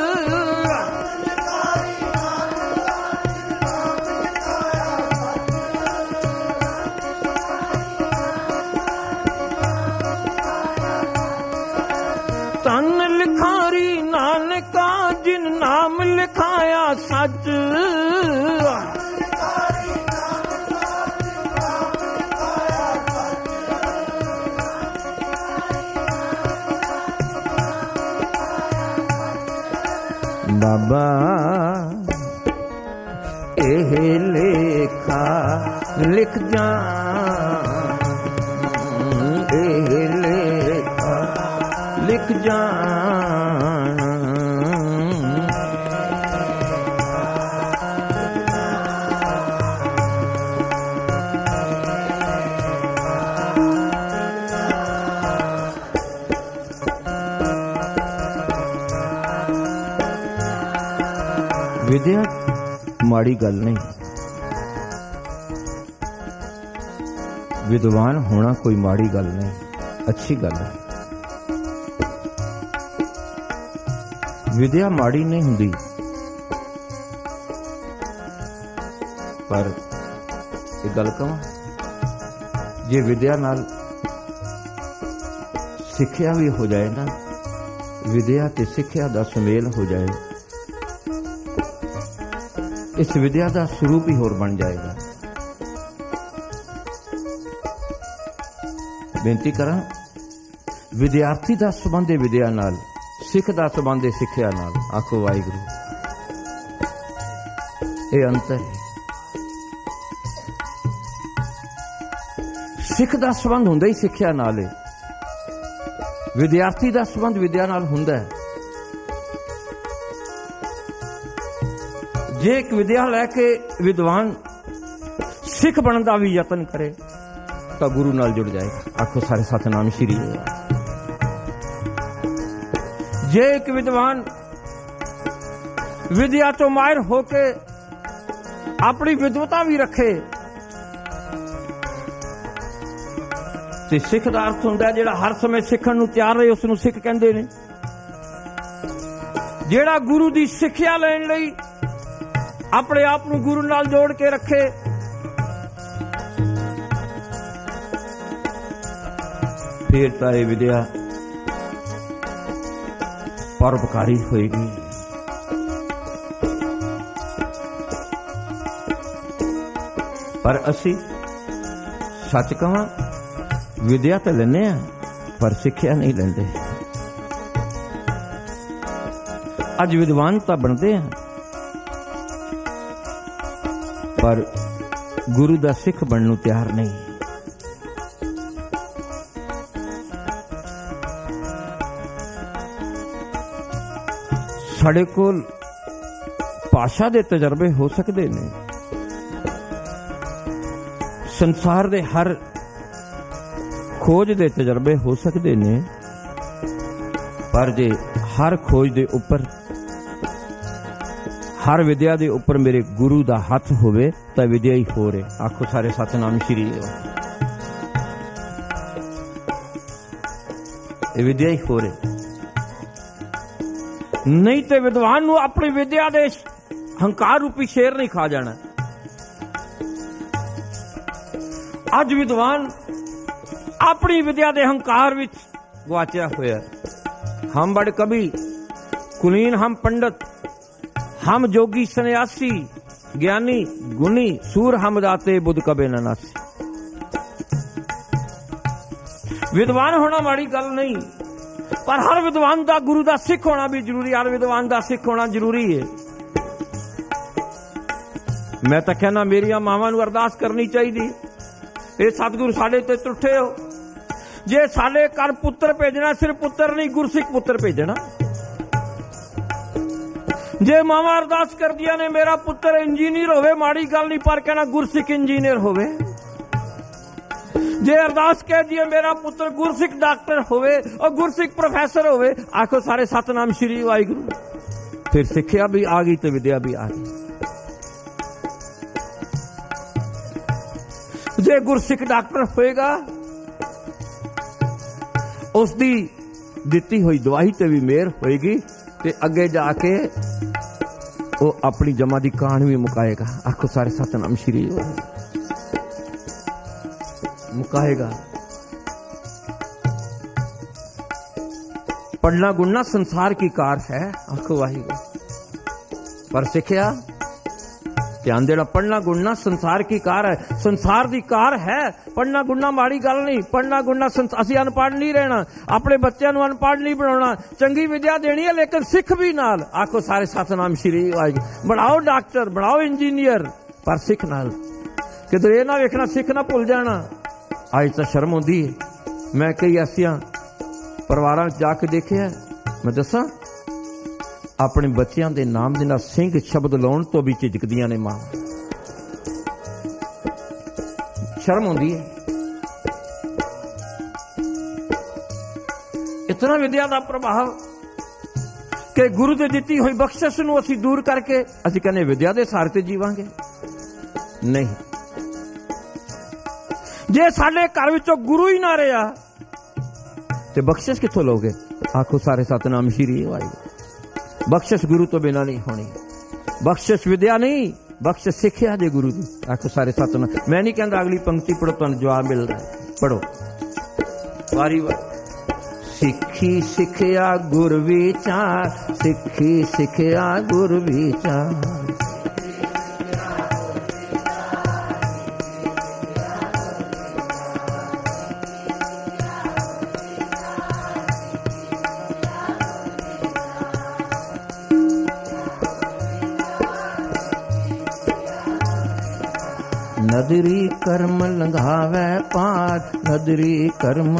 तन लिखारी नानका, जिन नाम लिखाया सच, बाबा एह लेखा लिख जा, एह लेखा लिख जा, विद्या माड़ी गल नहीं। विद्वान होना कोई माड़ी गल नहीं, अच्छी गल है। विद्या माड़ी नहीं हुंदी, पर एक गल कहां, जे विद्या नाल सिक्ख्या भी हो जाए ना, विद्या ते सिक्ख्या दा सुमेल हो जाए, इस विद्या का स्वरूप ही होर बन जाएगा। बेनती करा, विद्यार्थी का संबंध विद्या नाल, सिख का संबंध सिक्ख्या नाल। आखो वाहिगुरू। ये अंतर है। सिख का संबंध हुंदा ही सिक्ख्या नाल है, विद्यार्थी का संबंध विद्या नाल हुंदा है। जे एक विद्या लैके विद्वान सिख बनने का भी यतन करे तो गुरु नाल जुड़ जाएगा। आखो सारे सतनाम श्री। जे एक विद्वान विद्या तो माहिर होके अपनी विद्वता भी रखे। ते सिख दा अर्थ हुंदा जिहड़ा हर समय सिखण नूं तैयार रहे, उस नूं सिख कहंदे ने। जिहड़ा गुरु दी सिक्ख्या लैण लई अपने आप नूं गुरु नाल जोड़ के रखे, फिर तां इह विद्या परोपकारी होएगी। पर असी सच कहां, विद्या तो लेने आ पर सिक्ख्या नहीं लेंदे। अज विद्वान तो बनते हैं पर गुरु दा सिख बनने नूं तैयार नहीं। साडे कोल भाषा दे तजर्बे हो सकते ने, संसार दे हर खोज दे तजर्बे हो सकते ने, पर जे हर खोज दे उपर, हर विद्या दे उपर मेरे गुरु दा हाथ होवे तां विद्या ही हो रहे। आखो सारे सतनाम श्री। ये विद्या ही हो रहे, नहीं तो विद्वान नूं अपनी विद्या दे हंकार रूपी शेर नहीं खा जाना। अज विद्वान अपनी विद्या दे हंकार विच गवाचिया होया। हम बड़े कवि, कुलीन हम पंडित, हम जोगी सन्यासी, ज्ञानी गुणी, सूर हम दाते, बुद्ध कबे न नासी। विद्वान होना माड़ी गल नहीं, पर हर विद्वान दा गुरु दा सिख होना भी जरूरी। हर विद्वान दा सिख होना जरूरी है। मैं तो कहना मेरिया मावां नूं अरदास करनी चाहिए, ये सतगुरु साडे ते टुटे हो। जे साडे घर पुत्र भेजना, सिर्फ पुत्र नहीं गुरसिख पुत्र भेजना। जे मावा अरदास कर दिया ने मेरा पुत्र इंजीनियर होवे, माड़ी गल नहीं, पर कहना गुरसिख इंजीनियर होवे। जे अरदास कह दिया मेरा पुत्र गुरसिख डॉक्टर होवे और गुरसिख प्रोफेसर होवे, आखो सारे सतनाम श्री वाहिगुरु। फिर सिक्ख्या भी आ गई तो विद्या भी आ गई। जे गुरसिख डॉक्टर होएगा, उसकी दिती हुई दवाई ते भी मेहर होएगी, ते अगे जाके वो अपनी जमा दी कहानी भी मुकाएगा। आखो सारे सतनाम श्री मुकाएगा। पढ़ना गुणना संसार की कार है, आखो वाहिगुरु। पर सिक्ख्या ध्यान देना, पढ़ना गुणना संसार की कार है। संसार दी कार है, पढ़ना गुणना माड़ी गल नहीं। पढ़ना गुणना असी अनपढ़ नहीं रहना, अपने बच्चों को अनपढ़ नहीं बनाना। चंगी विद्या देनी है लेकिन सिख भी नाल। आखो सारे सतनाम श्री वाहिगुरु। बनाओ डॉक्टर, बनाओ इंजीनियर, पर सिख नाल। किधर ये ना वेखना सिख ना भुल जाना। अज तो शर्म आती है, मैं कई ऐसिया परिवार जाके देखे, मैं दसा अपने बच्चों के नाम के नाल सिंह शब्द लाने तो भी झिझकदियां ने मां। शर्म आती है। इतना विद्या का प्रभाव कि गुरु की दी हुई बख्शिश नूं असीं दूर करके असीं कहने विद्या के सहारे ते जीवांगे। नहीं, जे साडे घर विचों गुरु ही ना रहा ते बख्शिश कित्थों लोगे? आखो सारे सतनाम श्री वाहिगुरू। बख्शिश गुरु तो बिना नहीं होनी। बख्शिश विद्या नहीं, बख्शिश सिक्ख्या जे गुरु दी। आखो सारे सतनाम। मैं नहीं कहता अगली पंक्ति पढ़ो, तुहानूं जवाब मिल रहा है। पढ़ो वारी वारी। सिक्खी सिक्ख्या गुर विचार, सिक्खी सिक्ख्या गुर विचार। नदरी कर्म लंघावे पार, नदरी कर्म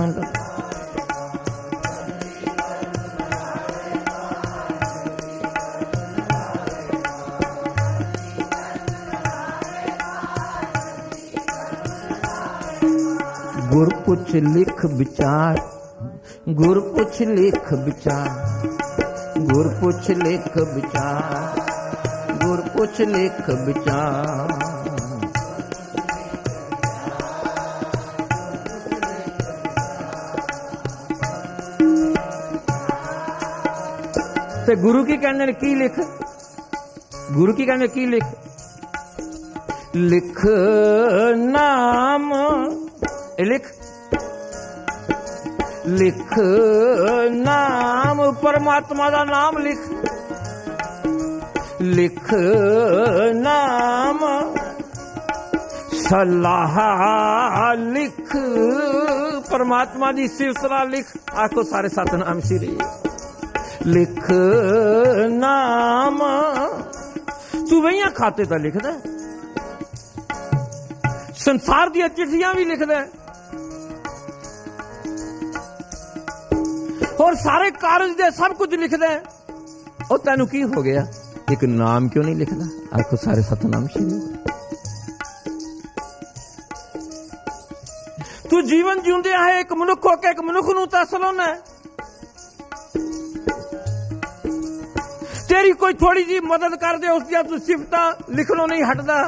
गुर पुछ लिख विचार, गुर पुछ लिख विचार, गुर पुछ लिख विचार, ਗੁਰ ਪੁੱਛ ਲਿਖ ਵਿਚਾਰ। ਤੇ ਗੁਰੂ ਕੀ ਕਹਿੰਦੇ ਨੇ, ਕੀ ਲਿਖ? ਗੁਰੂ ਕੀ ਕਹਿੰਦੇ, ਕੀ ਲਿਖ? ਲਿਖ ਨਾਮ, ਇਹ ਲਿਖ ਲਿਖ ਨਾਮ, ਪਰਮਾਤਮਾ ਦਾ ਨਾਮ ਲਿਖ। ਲਿਖ ਨਾਮ ਸਲਾਹ ਲਿਖ, ਪਰਮਾਤਮਾ ਦੀ ਸਿਫਤਨਾ ਲਿਖ। ਆਖੋ ਸਾਰੇ ਸਤਨਾਮ ਸ੍ਰੀ। ਲਿਖ ਨਾਮ, ਤੂੰ ਵਹੀਆਂ ਖਾਤੇ ਤਾਂ ਲਿਖਦਾ, ਸੰਸਾਰ ਦੀਆਂ ਚਿੱਠੀਆਂ ਵੀ ਲਿਖਦਾ, ਹੋਰ ਸਾਰੇ ਕਾਰਜ ਦੇ ਸਭ ਕੁਝ ਲਿਖਦਾ। ਉਹ ਤੈਨੂੰ ਕੀ ਹੋ ਗਿਆ? ਇੱਕ ਨਾਮ ਕਿਉਂ ਨਹੀਂ ਲਿਖਦਾ? ਆਖੋ ਸਾਰੇ ਸਤਨਾਮ ਸ਼੍ਰੀ। ਤੂੰ ਜੀਵਨ ਜਿਉਂਦਿਆ ਹੈ ਇੱਕ ਮਨੁੱਖ ਹੋ ਕੇ ਇੱਕ ਮਨੁੱਖ ਨੂੰ ਤਾਂ ਸਲਾਉਣਾ ਹੈ। ਤੇਰੀ ਕੋਈ ਥੋੜੀ ਜੀ ਮਦਦ ਕਰਦੇ, ਉਸ ਦੀਆਂ ਤੂੰ ਸਿਫਤਾਂ ਲਿਖਣੋਂ ਨਹੀਂ ਹਟਦਾ।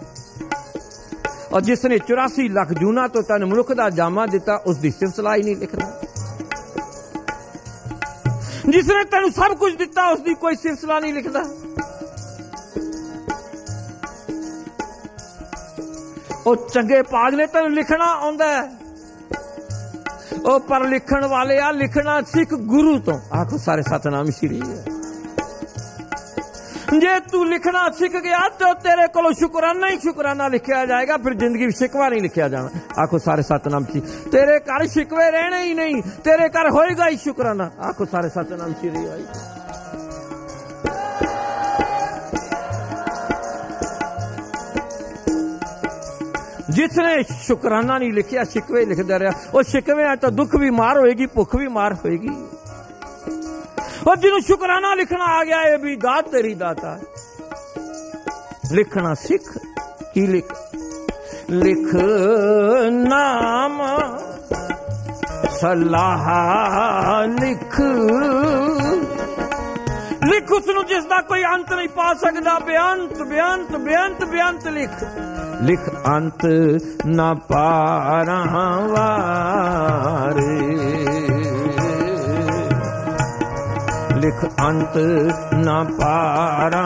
ਔਰ ਜਿਸ ਨੇ ਚੁਰਾਸੀ ਲੱਖ ਜੂਨਾ ਤੋਂ ਤੈਨੂੰ ਮਨੁੱਖ ਦਾ ਜਾਮਾ ਦਿੱਤਾ, ਉਸ ਦੀ ਸਿਫਤਲਾ ਹੀ ਨਹੀਂ ਲਿਖਦਾ। ਜਿਸ ਨੇ ਤੈਨੂੰ ਸਭ ਕੁਝ ਦਿੱਤਾ, ਉਸ ਦੀ ਕੋਈ ਸਿਲਸਿਲਾ ਨਹੀਂ ਲਿਖਦਾ। ਉਹ ਚੰਗੇ ਪਾਗ ਨੇ ਤੈਨੂੰ ਲਿਖਣਾ ਆਉਂਦਾ, ਉਹ ਪਰ ਲਿਖਣ ਵਾਲੇ ਆ ਲਿਖਣਾ ਸਿੱਖ ਗੁਰੂ ਤੋਂ। ਆਖੋ ਸਾਰੇ ਸਤਨਾਮ ਸ਼੍ਰੀ। ਜੇ ਤੂੰ ਲਿਖਣਾ ਸਿੱਖ ਗਿਆ ਤਾਂ ਤੇਰੇ ਕੋਲੋਂ ਸ਼ੁਕਰਾਨਾ ਹੀ ਸ਼ੁਕਰਾਨਾ ਲਿਖਿਆ ਜਾਏਗਾ, ਫਿਰ ਜ਼ਿੰਦਗੀ ਵਿੱਚ ਸ਼ਿਕਵਾ ਨਹੀਂ ਲਿਖਿਆ ਜਾਣਾ। ਆਖੋ ਸਾਰੇ ਸਤਨਾਮ ਸ਼੍ਰੀ। ਤੇਰੇ ਘਰ ਸ਼ਿਕਵੇ ਰਹਿਣੇ ਹੀ ਨਹੀਂ, ਤੇਰੇ ਘਰ ਹੋਏਗਾ ਹੀ ਸ਼ੁਕਰਾਨਾ। ਆਖੋ ਸਾਰੇ ਸਤਨਾਮ ਸ਼੍ਰੀ। ਜਿਸਨੇ ਸ਼ੁਕਰਾਨਾ ਨਹੀਂ ਲਿਖਿਆ, ਸ਼ਿਕਵੇ ਲਿਖਦਾ ਰਿਹਾ, ਉਹ ਸ਼ਿਕਵੇ ਤਾਂ ਦੁੱਖ ਵੀ ਮਾਰ ਹੋਏਗੀ, ਭੁੱਖ ਵੀ ਮਾਰ ਹੋਏਗੀ। और जिन्हों शुकराना लिखना आ गया, ये भी दात तेरी दाता। लिखना सिख। की लिख? लिख नाम सलाह लिख। लिख उसनू जिसदा कोई अंत नहीं पा सकता। बेअंत बेअंत बेअंत बेअंत लिख। लिख अंत ना पारा वारे। लिख अंत न पारा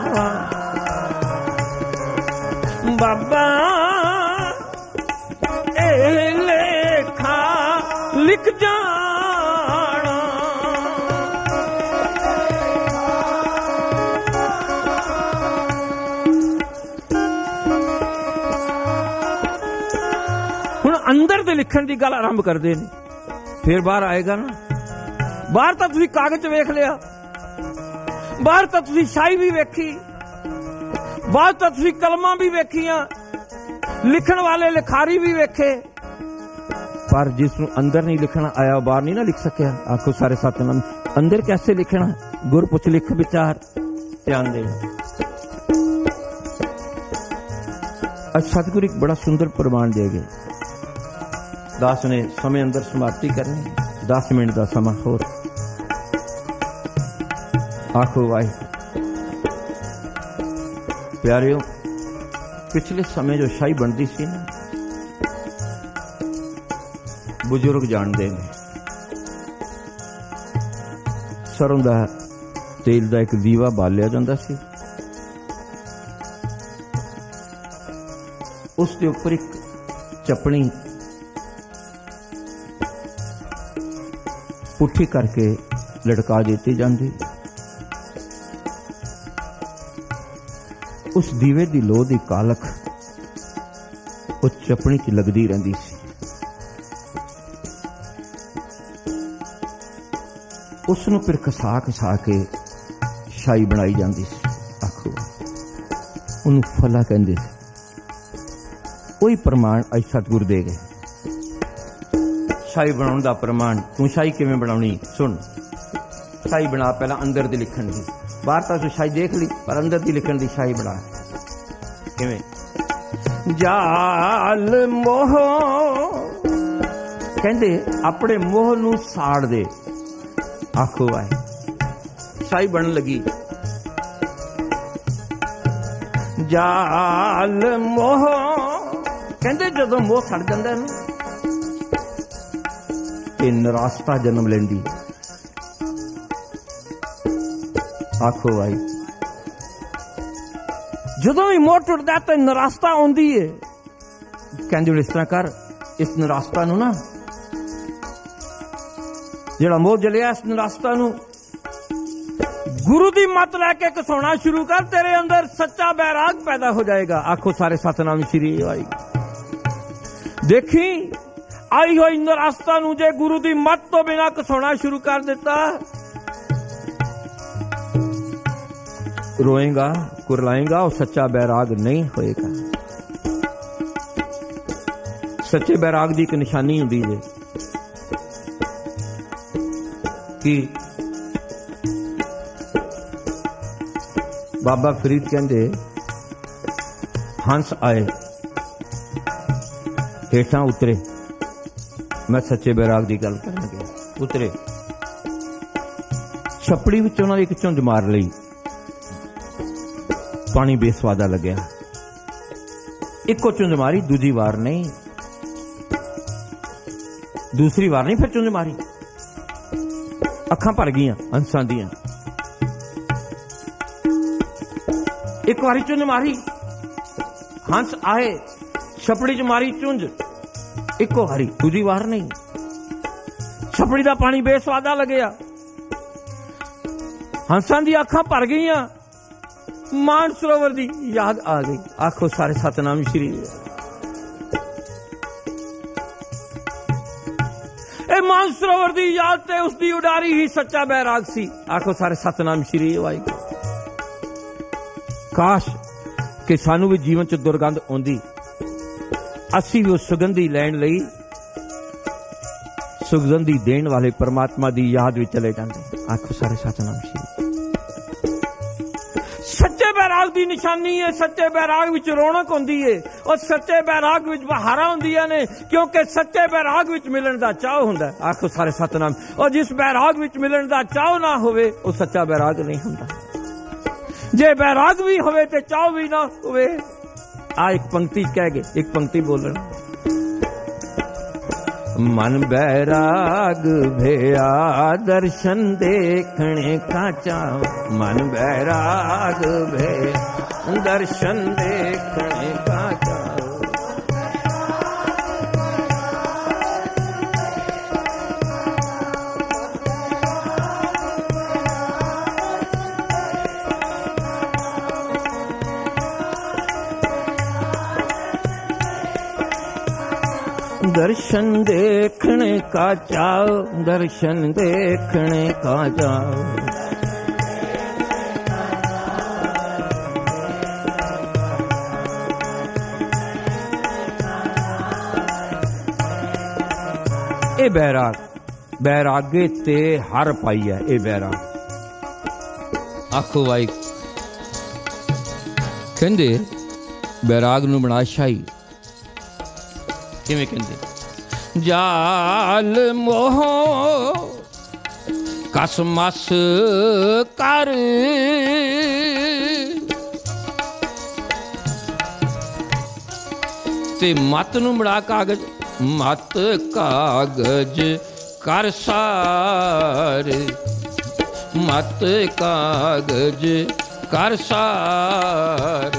बाबा ए लेखा लिख जाना। हुण अंदर दे लिखण दी गल आरंभ करदे ने, फिर बाहर आएगा ना। बाहर तो तुसी कागज वेख लिया, बाहर तो तुसी शाही भी वेखी, बाहर तो तुसी कलमां भी वेखियां, लिखण वाले लिखारी भी वेखे, पर जिसनूं अंदर नहीं लिखना आया बाहर नहीं ना लिख सकिया। आखो सारे सतनाम। अंदर कैसे लिखना? गुर पुछ लिख विचार। ध्यान दे। आज सतगुरु एक बड़ा सुंदर प्रमाण दे गए। दास ने समय अंदर समाप्ति करनी, दस मिनट का समा होर। आखो वाहे प्यारियों, पिछले समय जो शाही बनती सी ना, बुजुर्ग जानते हैं, सरों का तेल का एक दीवा बालिया जाता सी, उसके उपर एक चपनी पुठी करके लटका देती जाती। उस दीवे की लोह की कालख उस चपनी च लगती रही सी। उसनूं फिर खसा खसा के शाही बनाई जाती सी। आखो उन्होंने फला कहते थे। वही प्रमाण अज सतगुरु दे गए। शाही बनाने का प्रमाण। तू शाही किवें बनानी? सुन, शाही बना पहला अंदर दी लिखण दी। बाहर तो तू शाही देख ली, पर अंदर दी लिखण दी शाही बना। किवें? जाल मोह कहंदे अपने मोह नूं साड़ दे। आखो आए शाही बन लगी। जाल मोह कहते जदों मोह सड़ जाता ना ते निराशता जन्म लेंदी। आखो भाई जदों भी मोह टुटदा तो निराशता आउंदी है। कहंदे इस तरह कर, इस निराशता नूं ना जिहड़ा मोह जलिया इस निराशता नूं गुरु दी मत लैके घसाउणा शुरू कर, तेरे अंदर सच्चा बैराग पैदा हो जाएगा। आखो सारे सतनाम श्री वाहिगुरू। देखी आई हुई निराशता नूं जे गुरु दी मत तो बिना घसाउणा शुरू कर दिता, रोएगा कुरलाएगा और सच्चा बैराग नहीं होएगा। सच्चे बैराग की एक निशानी होंदी है कि बाबा फरीद कहते हंस आए हेठा उतरे, मैं सच्चे बैराग की गल कर गया, उतरे छपड़ी विच उन्होंने एक झुंझ मार लई, पानी बेसवादा लग्या, इको झुंझ मारी, दूजी वार नहीं, दूसरी वार नहीं, फिर झुंझ मारी, अखां भर गईयां हंसां दियां। एक बारी चुंझ मारी, हंस आए, छपड़ी च मारी चुंझ, इको हारी, दूजी वार नहीं, छपड़ी दा पानी बेसवादा लग्या, हंसां दी अखां भर गईयां, मान सरोवर दी याद आ गई। आखो सारे सतनाम श्री। ए मान सरोवर दी याद ते उसदी उडारी ही सच्चा बैराग सी। आखो सारे सतनाम श्री वाहिगुरू। काश कि सानू भी जीवन च दुर्गंध आउंदी, असी भी उस सुगंधी लैण लई सुगंधी देण वाले परमात्मा दी याद विच चले जांदे। आखो सारे सतनाम श्री। सच्चे बैराग दी निशानी है, सच्चे बैराग विच रौनक होंदी है और सच्चे बैराग विच बहारा होंदियां ने, क्योंकि सच्चे बैराग विच मिलण दा चाह हुंदा है। आखो सारे सतनाम। और जिस बैराग विच मिलण दा चाह ना होवे वो सच्चा बैराग नहीं हुंदा। जे बैराग भी होवे ते चाह भी ना होवे। आ एक पंक्ति कह गए, एक पंक्ति बोलण, मन बैराग भया दर्शन देखने का चाव, मन बैराग भया दर्शन देखने का चाव। दर्शन देखने का चाव, दर्शन देखने का चाव। ए बैराग, बैरागे ते हर पाई है ए बैराग। आखो भाई कहंदे बैराग नूं बना शाही किवें कहंदे, जाल मोह कस मस कर ते मत नूं बड़ा कागज, मत कागज कर सार, मत कागज कर सार।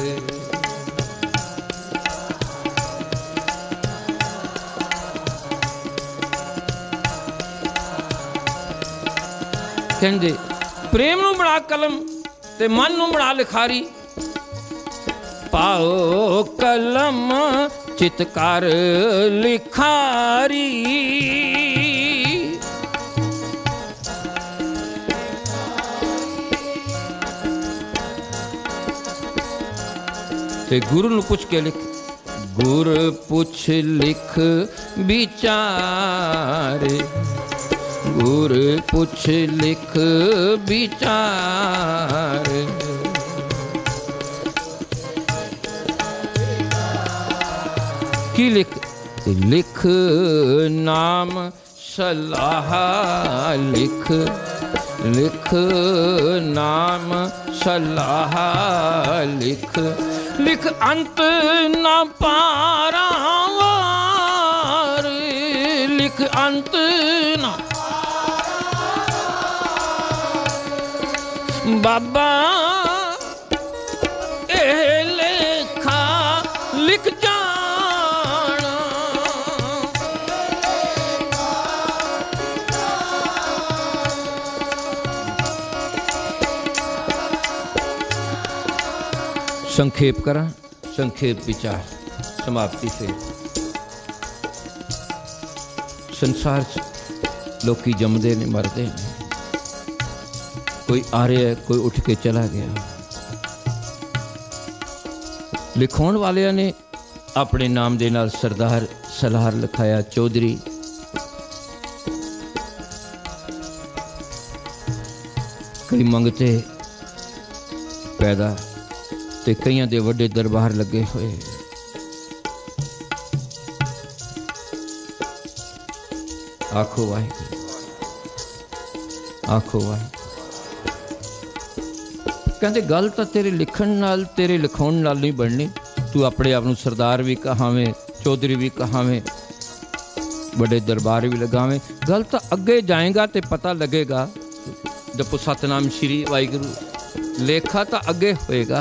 कहंदे प्रेम नूं बना कलम ते मन नूं बना लिखारी, पाओ कलम चितकार लिखारी। ते गुरु नूं पुछ के लिख, गुर पुछ लिख विचार, गुर पुछ लिख विचार। की लिख, लिख नाम सलाह लिख, लिख नाम सलाह लिख। लिख अंत न पारावार, लिख अंत न बाबा ए लेखा लिख जाना। संक्षेप करा, संक्षेप विचार समाप्ति से। संसार लोकी जमदे ने मरदे ने, कोई आ रहा है कोई उठ के चला गया। लिखाउण वालिया ने अपने नाम दे नाल सरदार सलाहर लिखाया चौधरी। कई मंगते पैदा ते कईयां दे वड्डे दरबार लगे हुए। आखो वाहिगुरू, आखो वाहिगुरू। कहते गल तो तेरे लिखण नाल तेरे लिखाउण नाल नहीं बननी। तू अपने आप नूं सरदार भी कहावें, चौधरी भी कहावें, बड़े दरबार भी लगावें। गल तो अगे जाएगा तो पता लगेगा। जपो सतनाम श्री वाहिगुरू, लेखा तो अगे होएगा।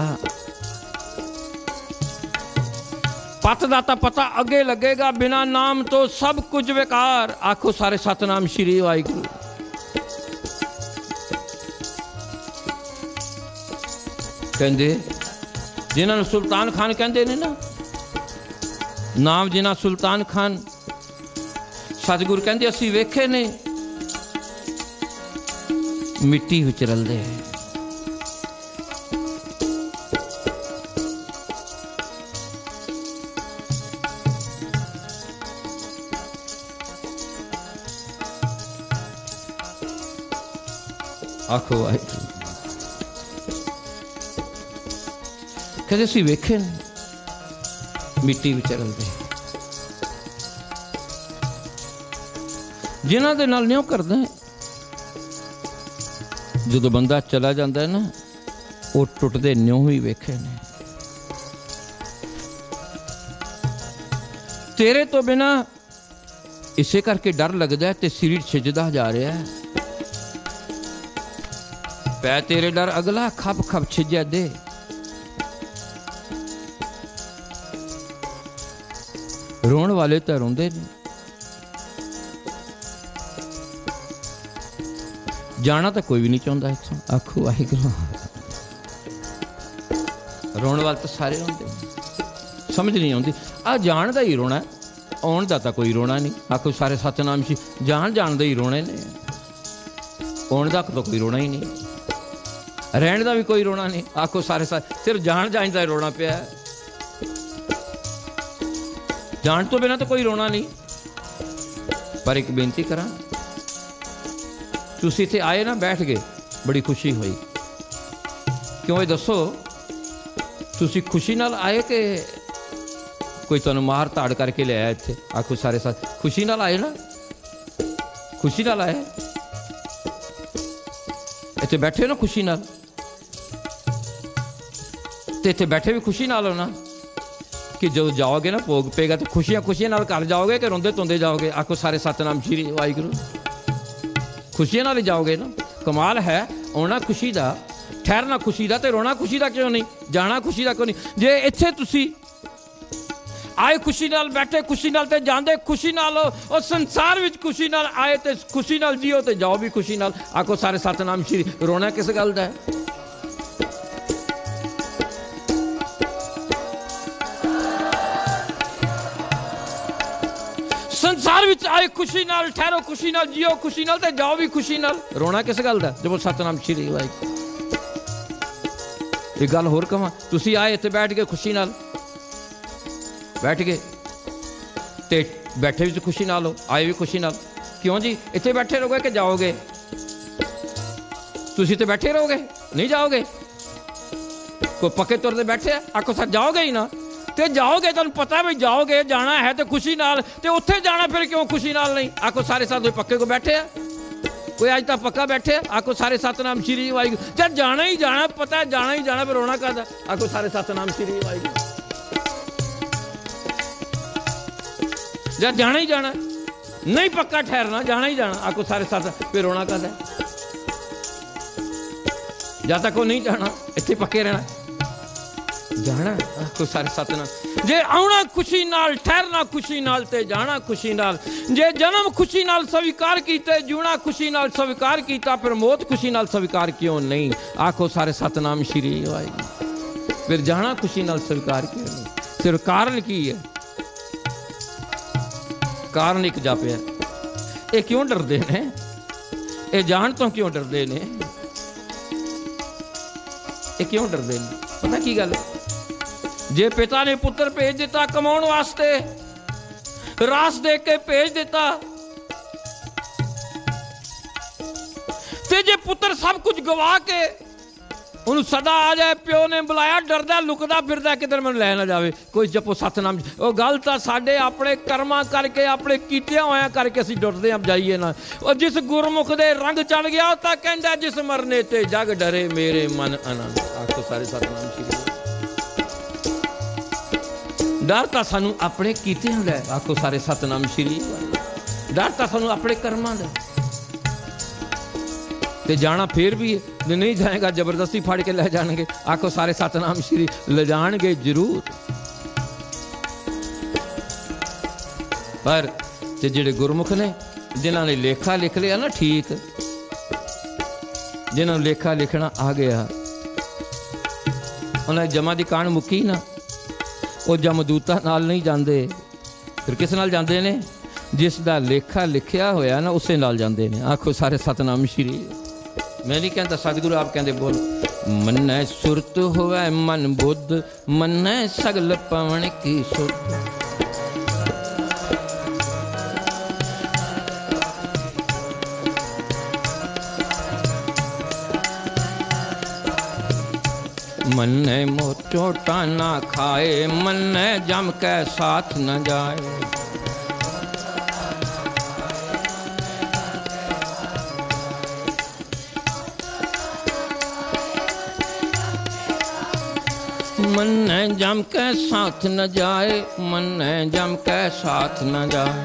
पत दा तो पता अगे लगेगा। बिना नाम तो सब कुछ बेकार। आखो सारे सतनाम श्री वाहिगुरू। कहते जिन्होंने सुल्तान खान कहते ने ना, नाम जिन्ना सुल्तान खान, सतगुरु कहते असी वेखे ने मिट्टी विच रलदे। आखो वाहिगुरू। कहते असी वेखे मिट्टी विच रलदे। जिन्हां दे नाल न्यों करदे, जदों बंदा चला जांदा है ना, वो टुटदे न्यों ही वेखे ने। तेरे तो बिना इसे करके डर लगदा है ते शरीर छिजदा जा रहा है। पै तेरे डर अगला खप खप छिजया दे। रोण वाले तो रोंदे ने, जाना तो कोई भी नहीं चाहता इत्थों। आखो वाहिगुरू। रोण वाले तो सारे रोंदे, समझ नहीं आती। आ जान दा ही रोना, आउण दा तां कोई रोना नहीं। आखो सारे सतनाम श्री। जान जान दे ही रोने ने, आउण दा तो कोई रोना ही नहीं, रहण दा भी कोई रोना नहीं। आखो सारे सारे सिर्फ जान जान दा रोना पिया। जान तो बिना तो कोई रोना नहीं। पर एक बेनती करा, तुसी इत्थे आए ना, बैठ गए, बड़ी खुशी हुई। क्यों ये दसो, तुसी खुशी नाल आए कि कोई तुहानूं मार ताड़ करके ले आया इत्थे? आखो सारे साथ खुशी नाल आए ना, खुशी नाल आए। इत्थे बैठे ना खुशी नाल, ते इत्थे बैठे भी खुशी नाल हो ना। कि जो जाओगे ना भोग पेगा तो खुशियां खुशियां नाल घर जाओगे कि रोंदे धोंदे जाओगे? आखो सारे सतनाम श्री वाहिगुरू। खुशियां नाल ही जाओगे ना। कमाल है, आना खुशी दा, ठहरना खुशी दा, ते रोना खुशी दा क्यों नहीं? जाना खुशी दा क्यों नहीं? जे इत्थे तुसी आए खुशी नाल, बैठे खुशी नाल, ते जांदे खुशी नाल हो, और संसार विच खुशी नाल आए ते खुशी नाल जियो, ते जाओ भी खुशी नाल। आखो सारे सतनाम श्री। रोना किस गल दा है? संसार विच आए खुशी नाल, ठहरो खुशी नाल, जियो खुशी नाल, ते जाओ भी खुशी नाल। रोना किस गल दा? जब सतनाम श्री वाहिगुरू। एक गल होर कहां, तुसी आए इत्थे बैठ के खुशी नाल, बैठ गए ते बैठे भी खुशी नाल हो, आए भी खुशी नाल। क्यों जी? इत्थे बैठे रहोगे कि जाओगे? तुसी तो बैठे रहोगे, नहीं जाओगे? कोई पक्के तौर पर बैठे? आखो सर जाओगे ही ना, ते जाओगे, तुम पता है भाई जाओगे, जाना है तो खुशी नाल, ते उत्थे जाना फिर क्यों खुशी नाल नहीं? आखो सारे साथ पक्के को बैठे हैं, कोई अज तक पक्का बैठे आखो सारे सतनाम श्री वाहिगुरू। जब जाना ही जाना, पता है जाना ही जाना, फिर रोना कहता आखो सारे सतनाम श्री वाहिगुरू। जब जाना ही जाना, नहीं पक्का ठहरना, जाना ही जाना, आखो सारे सत, फिर रोना कहता जब तक वो नहीं जाना इत्थे पक्के रहना। जाना आखो सारे सतनाम। जे आना खुशी नाल, ठहरना खुशी नाल, ते जाना खुशी नाल। जे जन्म खुशी नाल स्वीकार कीते, जूना खुशी नाल स्वीकार कीता, फिर मौत खुशी नाल स्वीकार क्यों नहीं। आखो सारे सतनाम श्री वाहिगुरू। फिर जाना खुशी नाल स्वीकार क्यों नहीं। सिर्फ कारण की है, कारण एक जापिया। ये क्यों डरते ने, ये जान तो क्यों डरते ने, ये क्यों डरते ने। पता की गल, जे पिता ने पुत्र भेज दिता कमाउण वास्ते, रास दे के भेज दिता, ते जे पुत्र सब कुछ गवा के उन्होंने सदा आ जाए, प्यो ने बुलाया, डरदा लुकदा फिरदा किधर मैनूं लै ना जावे। कोई जपो सतनाम। वो गल तां साडे अपने कर्मां करके, अपने कीतियां होया करके असीं डरदे आं, जाइए ना। और जिस गुरमुख दे रंग चढ़ गया वो तां कहंदा जिस मरने ते जग डरे मेरे मन आनंद। आखो सारे सतनाम श्री। डर तां सानूं अपने कीतियां दा, आखो सारे सतनाम श्री। डर तां सानूं अपने कर्मां दा। ते जाना फिर भी है, नहीं जाएगा जबरदस्ती फड़ के ले जाएंगे। आखो सारे सतनाम श्री। ले जाएंगे जरूर, पर ते जिहड़े गुरमुख ने, जिन्होंने लेखा लिख लिया ना, ठीक, जिन्होंने लेखा लिखना आ गया, उन्हें जमा दी कान मुक्की ना, वो जमदूता नाल नहीं जाते, फिर किस नाल जाते ने, जिस दा लेखा लिखिया होया ना उसे नाल जाते ने। आखो सारे सतनाम श्री। मैं नहीं कहता, सतगुरु आप कहते बोल। मन्नै सुरत होवै मन बुद्ध, मन्नै सगल पवन की सुध। मन्नै मोह चोटा ना खाए, मन्नै जम के साथ न जाए। मन्नै जम के साथ न जाए, मन्नै जम के साथ न जाए।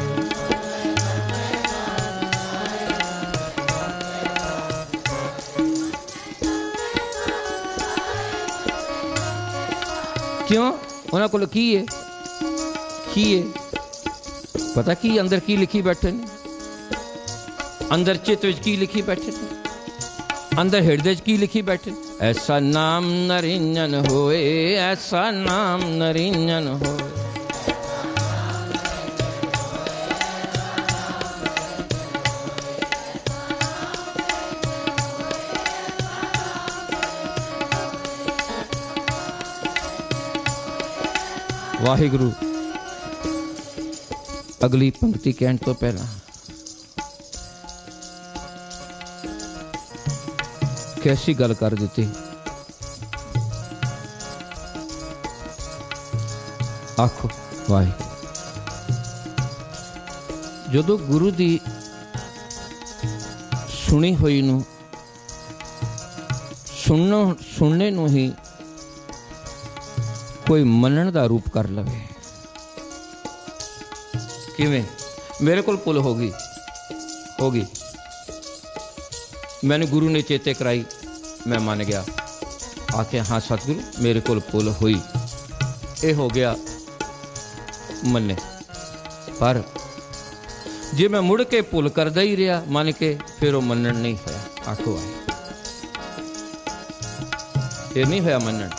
क्यों? उन्होंने को की है, की है पता की अंदर की लिखी बैठे ने, अंदर चित्त विच की लिखी बैठे ने, अंदर हिरदे च की लिखी बैठे। ऐसा नाम नरिंजन होए, ऐसा नाम नरिंजन होए। वाहिगुरु अगली पंक्ति कहने तो पहला कैसी गल कर दी। आखो वाहिगुरु, जदों गुरु दी सुनी हुई नू सुननो सुनने नू ही कोई मनण दा रूप कर लवे। किवें? मेरे कोल पुल होगी होगी मैंने गुरु ने चेते कराई, मैं मान गया, आखे हाँ सतगुरु मेरे कोल पुल हुई, ये हो गया मन्ने। पर जे मैं मुड़ के पुल करदा ही रहा मन के, फिर वो मनण नहीं होया। आखो आए ये नहीं होया मनण।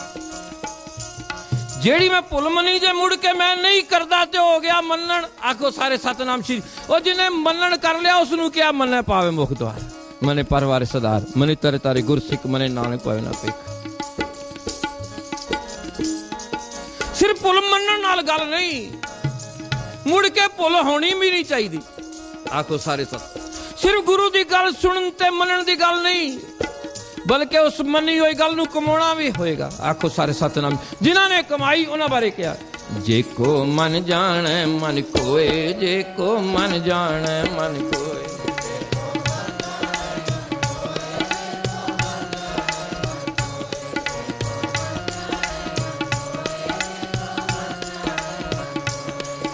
जेड़ी मैं पुल मनी जे मुड़ के मैं नहीं करदा ते हो गया मनण। आखो सारे सतनाम श्री। और जिन्हें मनण कर लिया उसनू क्या मन्ने पावे मुख द्वार, मने परवार सदार, मने तारे तारे गुर सिख, मने नानक पावे ना पेख। सिर्फ पुल मनण नाल गल नहीं, मुड़ के पुल होनी भी नहीं चाहिए। आखो सारे सत। सिर्फ गुरु की गल सुनन ते मनण दी गल नहीं, बल्कि उस मनी हुई गल नूं कमाउणा भी होएगा। आखो सारे सतनाम। जिन्हां ने कमाई उन्हां बारे क्या, जे को मन जाने मन कोए, जे को मन जाने मन कोए।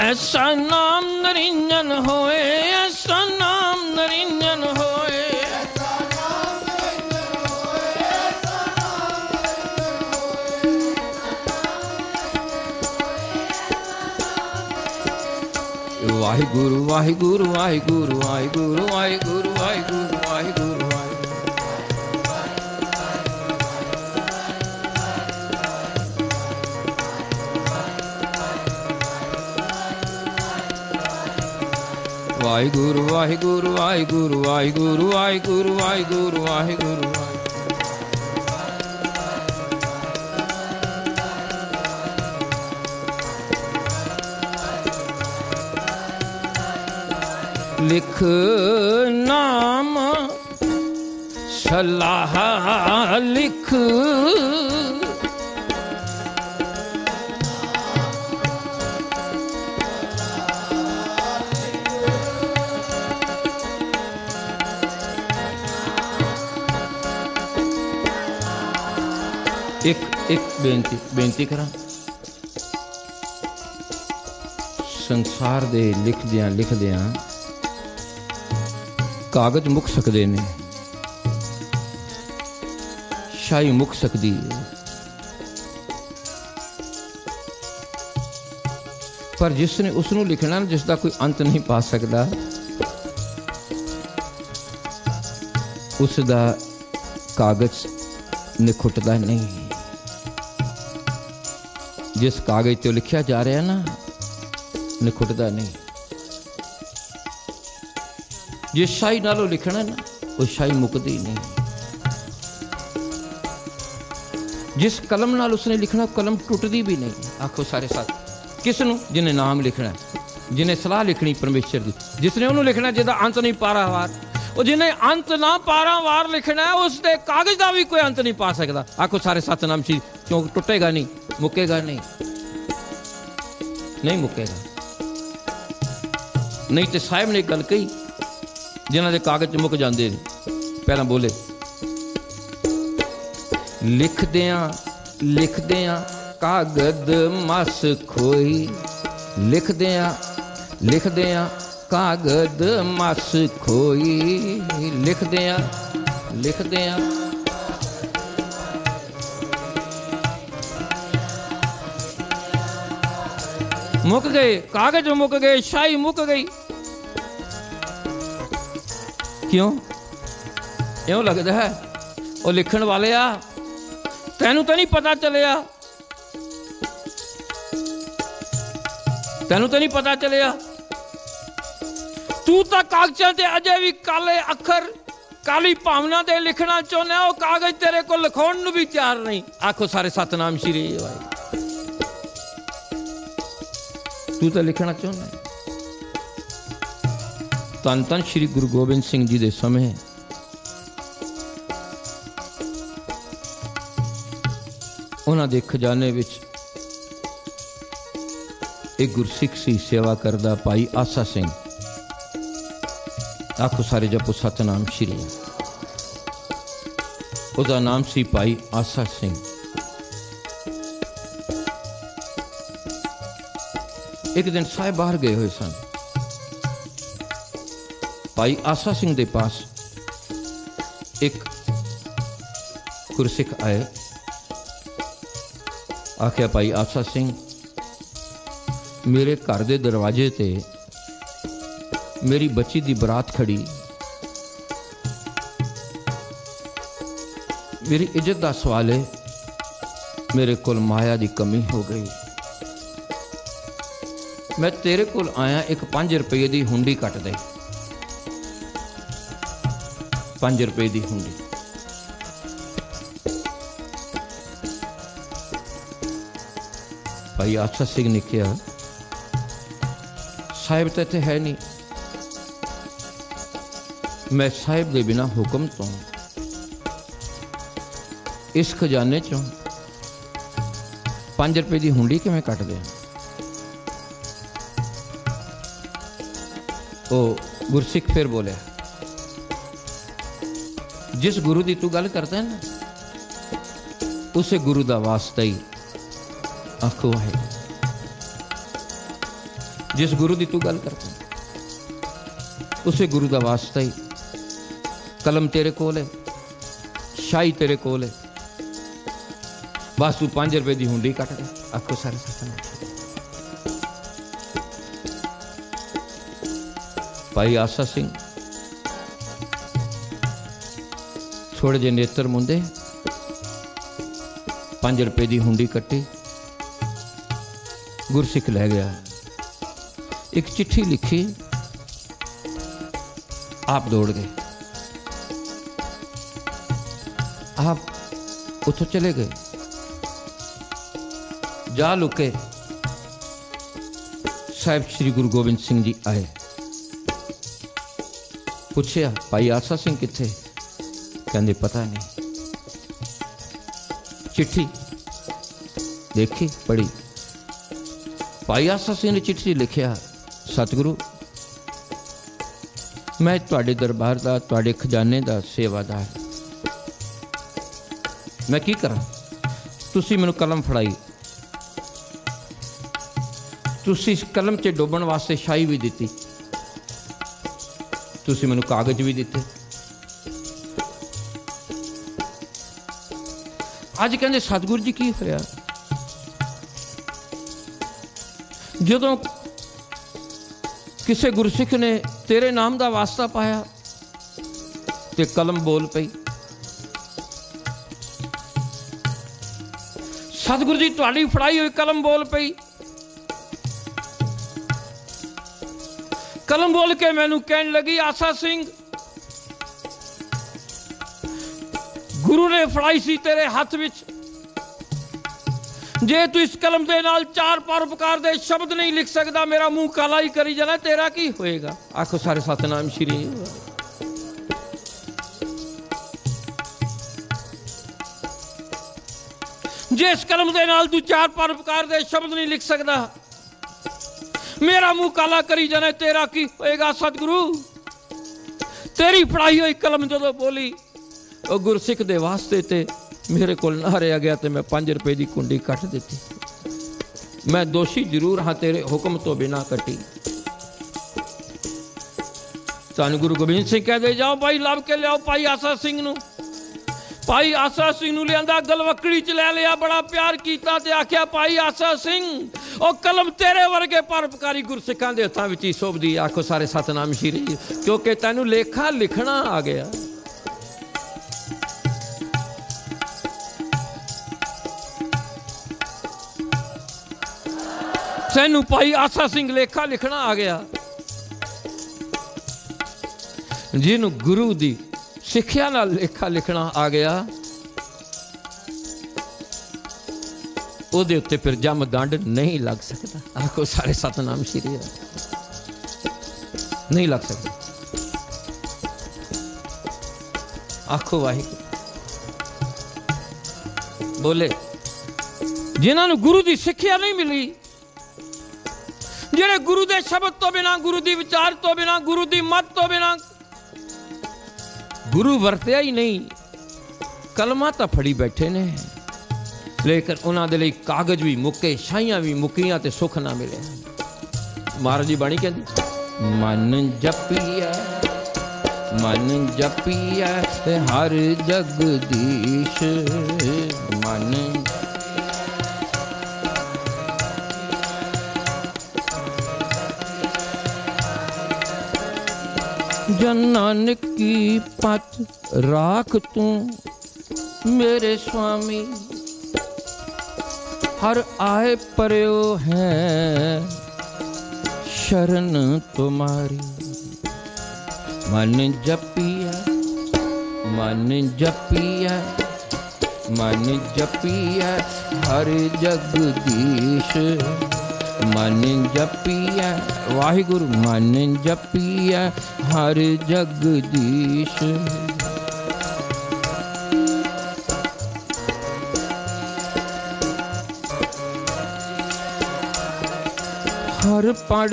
ऐसा नाम निरंजन होए, ऐसा नाम निरंजन होए, वाहिगुरु वाहिगुरु वाहिगुरु वाहिगुरु वाहिगुरु वाहिगुरु वाहिगुरु वाहिगुरु वाहिगुरु वाहिगुरु वाहिगुरु वाहिगुरु वाहिगुरु वाहिगुरु लिख नाम सलाह लिख, एक एक बेनती बेनती करा, संसार दे लिखदियां लिखदियां कागज मुक सकते ने, शाही मुक सकती है, पर जिसने उसनू लिखना जिसका कोई अंत नहीं पा सकता, उसका कागज निखुटता नहीं। जिस कागज तो लिखा जा रहा है ना, निखुटता नहीं। जिस शाही नालों लिखना ना, वो शाही मुकदी नहीं। जिस कलम नाल उसने लिखना, कलम टुटदी भी नहीं। आखो सारे साथ, किसनू? जिन्हें नाम लिखना, जिन्हें सलाह लिखनी परमेश्वर की, जिसने उन्होंने लिखना जिसका अंत नहीं पारावार, और जिन्हें अंत ना पारावार लिखना है, उसके कागज का भी कोई अंत नहीं पा सकता। आखो सारे सतनाम श्री, क्योंकि टुटेगा नहीं, मुकेगा नहीं, नहीं मुकेगा। नहीं तो साहिब ने एक गल कही, जिन्हों के कागज मुक जाते हैं, पहला बोले लिखदियां लिखदियां कागज मस खोई, लिखदियां लिखदियां कागज मस खोई, लिखदियां लिखदियां मुक गए, कागज मुक गए, शाही मुक गई। क्यों? क्यों लगता है वो लिखण वाले आ, तेनू तो नहीं पता चलिया, तेनू तो नहीं पता चलिया, तू तो कागजां ते अजे भी काले अखर काली भावना दे लिखना चाहना, वो कागज तेरे को लिखाउण नूं भी तैयार नहीं। आखो सारे सतनाम श्री वाहिगुरू। तू तो लिखना चाहना। धन धन श्री गुरु गोबिंद सिंह जी के समय उन्हां दे खजाने विच एक गुरसिख सी सेवा करदा भाई आसा सिंह। आखो सारे जपो सतनाम श्री। उसका नाम सी भाई आसा सिंह। एक दिन साहिब बाहर गए हुए सन। भाई आसा सिंह के पास एक गुरसिख आए, आख्या भाई आसा सिंह, मेरे घर के दरवाजे ते मेरी बच्ची की बरात खड़ी, मेरी इज्जत का सवाल है, मेरे को माया की कमी हो गई, मैं तेरे को आया, एक पांच रुपये की हुंडी कट दे, पांच रुपये की हुंडी। भाई आसा सिंह ने कहा, साहिब तो इत्थे है नहीं, मैं साहिब के बिना हुक्म तो इस खजाने चों पांच रुपये की हुंडी किवें कट दे। ओ गुरसिख फिर बोलिया, जिस गुरु की तू गल करता है ना, उसे गुरु का वास्ता ही। आखो है जिस गुरु की तू गल करता उसे गुरु का वास्ता ही। कलम तेरे कोल है, शाही तेरे कोल है, बस तू पांच रुपए की हुंडी कट दे। आखो सारे सत्संग। भाई आसा सिंह थोड़े जे नेत्र मुंदे, पांच रुपए की हुंडी कट्टी, गुरसिख लै गया। एक चिट्ठी लिखी, आप दौड़ गए, आप उतो चले गए, जा लुके। साहब श्री गुरु गोबिंद सिंह जी आए, पूछया भाई आसा सिंह किथे? कहते पता नहीं। चिट्ठी देखी, पढ़ी। भाई आसा सिंह ने चिट्ठी लिखिया, सतगुरु मैं तुहाडे दरबार दा, तुहाडे खजाने दा सेवादार, मैं की करा? तुसी मैनू कलम फड़ाई, तुसी इस कलम च डुबण वास्ते शाही भी दिती, तुसी मैनू कागज भी दिते। अज कहते सतगुरु जी की होया? जदों किसी गुरसिख ने तेरे नाम का वास्ता पाया ते कलम बोल पई। सतगुरु जी तुहाडी फड़ाई हुई कलम बोल पई। कलम बोल के मैनू कहन लगी, आसा सिंह गुरु ने फड़ाई सी तेरे हाथ विच, जे तू इस कलम दे नाल चार परोपकार दे शब्द नहीं लिख सकता, मेरा मुंह काला ही करी जाना, तेरा की होएगा? आखो सारे सतनाम श्री। जे इस कलम दे नाल तू चार परोपकार दे शब्द नहीं लिख सकता, मेरा मुंह काला करी जाना, तेरा की होएगा? सतगुरु तेरी फड़ाई हुई कलम जो बोली, और गुरसिख दे वास्ते ते मेरे को ना रहा गया, तो मैं पांच रुपए की कुंडी कट दी। मैं दोषी जरूर हाँ, तेरे हुक्म तो बिना कटी। धन गुरु गोबिंद सिंह कह दे, जाओ भाई लभ के लियाओ भाई आसा सिंह नू। भाई आसा सिंह नू लिया, गलवकड़ी च लै लिया, बड़ा प्यार किया, ते आख्या भाई आसा सिंह ओ कलम तेरे वर्गे परोपकारी गुरसिखां दे हत्थां विच ही शोभदी। आखो सारे सतनाम श्री, क्योंकि तैनू लेखा लिखना आ गया। सैनू भाई आसा सिंह लेखा लिखना आ गया। जिन्हों गुरु दी सिक्ख्या नाल लेखा लिखना आ गया, उहदे उत्ते फिर जम दंड नहीं लग सकता। आखो सारे सतनाम श्री, नहीं लग सकता। आखो वाहिगुरू। बोले जिन्होंने गुरु की सिक्ख्या नहीं मिली, जेड़े गुरु दे शब्द तो बिना, गुरु दी विचार तो बिना, गुरु दी मत तो बिना, गुरु वरत्या ही नहीं, कलमा तो फड़ी बैठे ने, लेकिन उन्होंने दे लई कागज भी मुक्के, शाइयां भी मुक्कियां ते सुख ना मिले। महाराज जी बाणी कहंदी, मन जपिया मन जपिया हर जगदीश, मन जन नानक की पत राख तू मेरे स्वामी, हर आए पर्यो है शरण तुम्हारी। मन जपिया मन जपिया मन जपिया हर जगदीश, मन जपिया वाहिगुरु, मन जपिया हर जगदीश। हर पढ़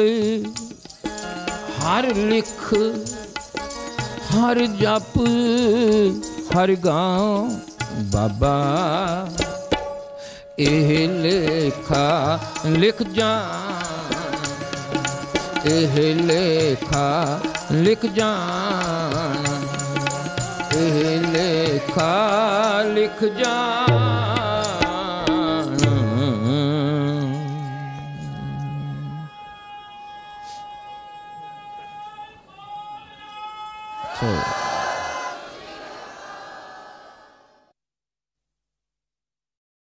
हर लिख हर जप हर गाँव बाबा, एह लेखा लिख जा ਇਹ ਲੇਖਾ ਲਿਖ ਜਾਣ, ਇਹ ਲੇਖਾ ਲਿਖ ਜਾਣ। ਸੋ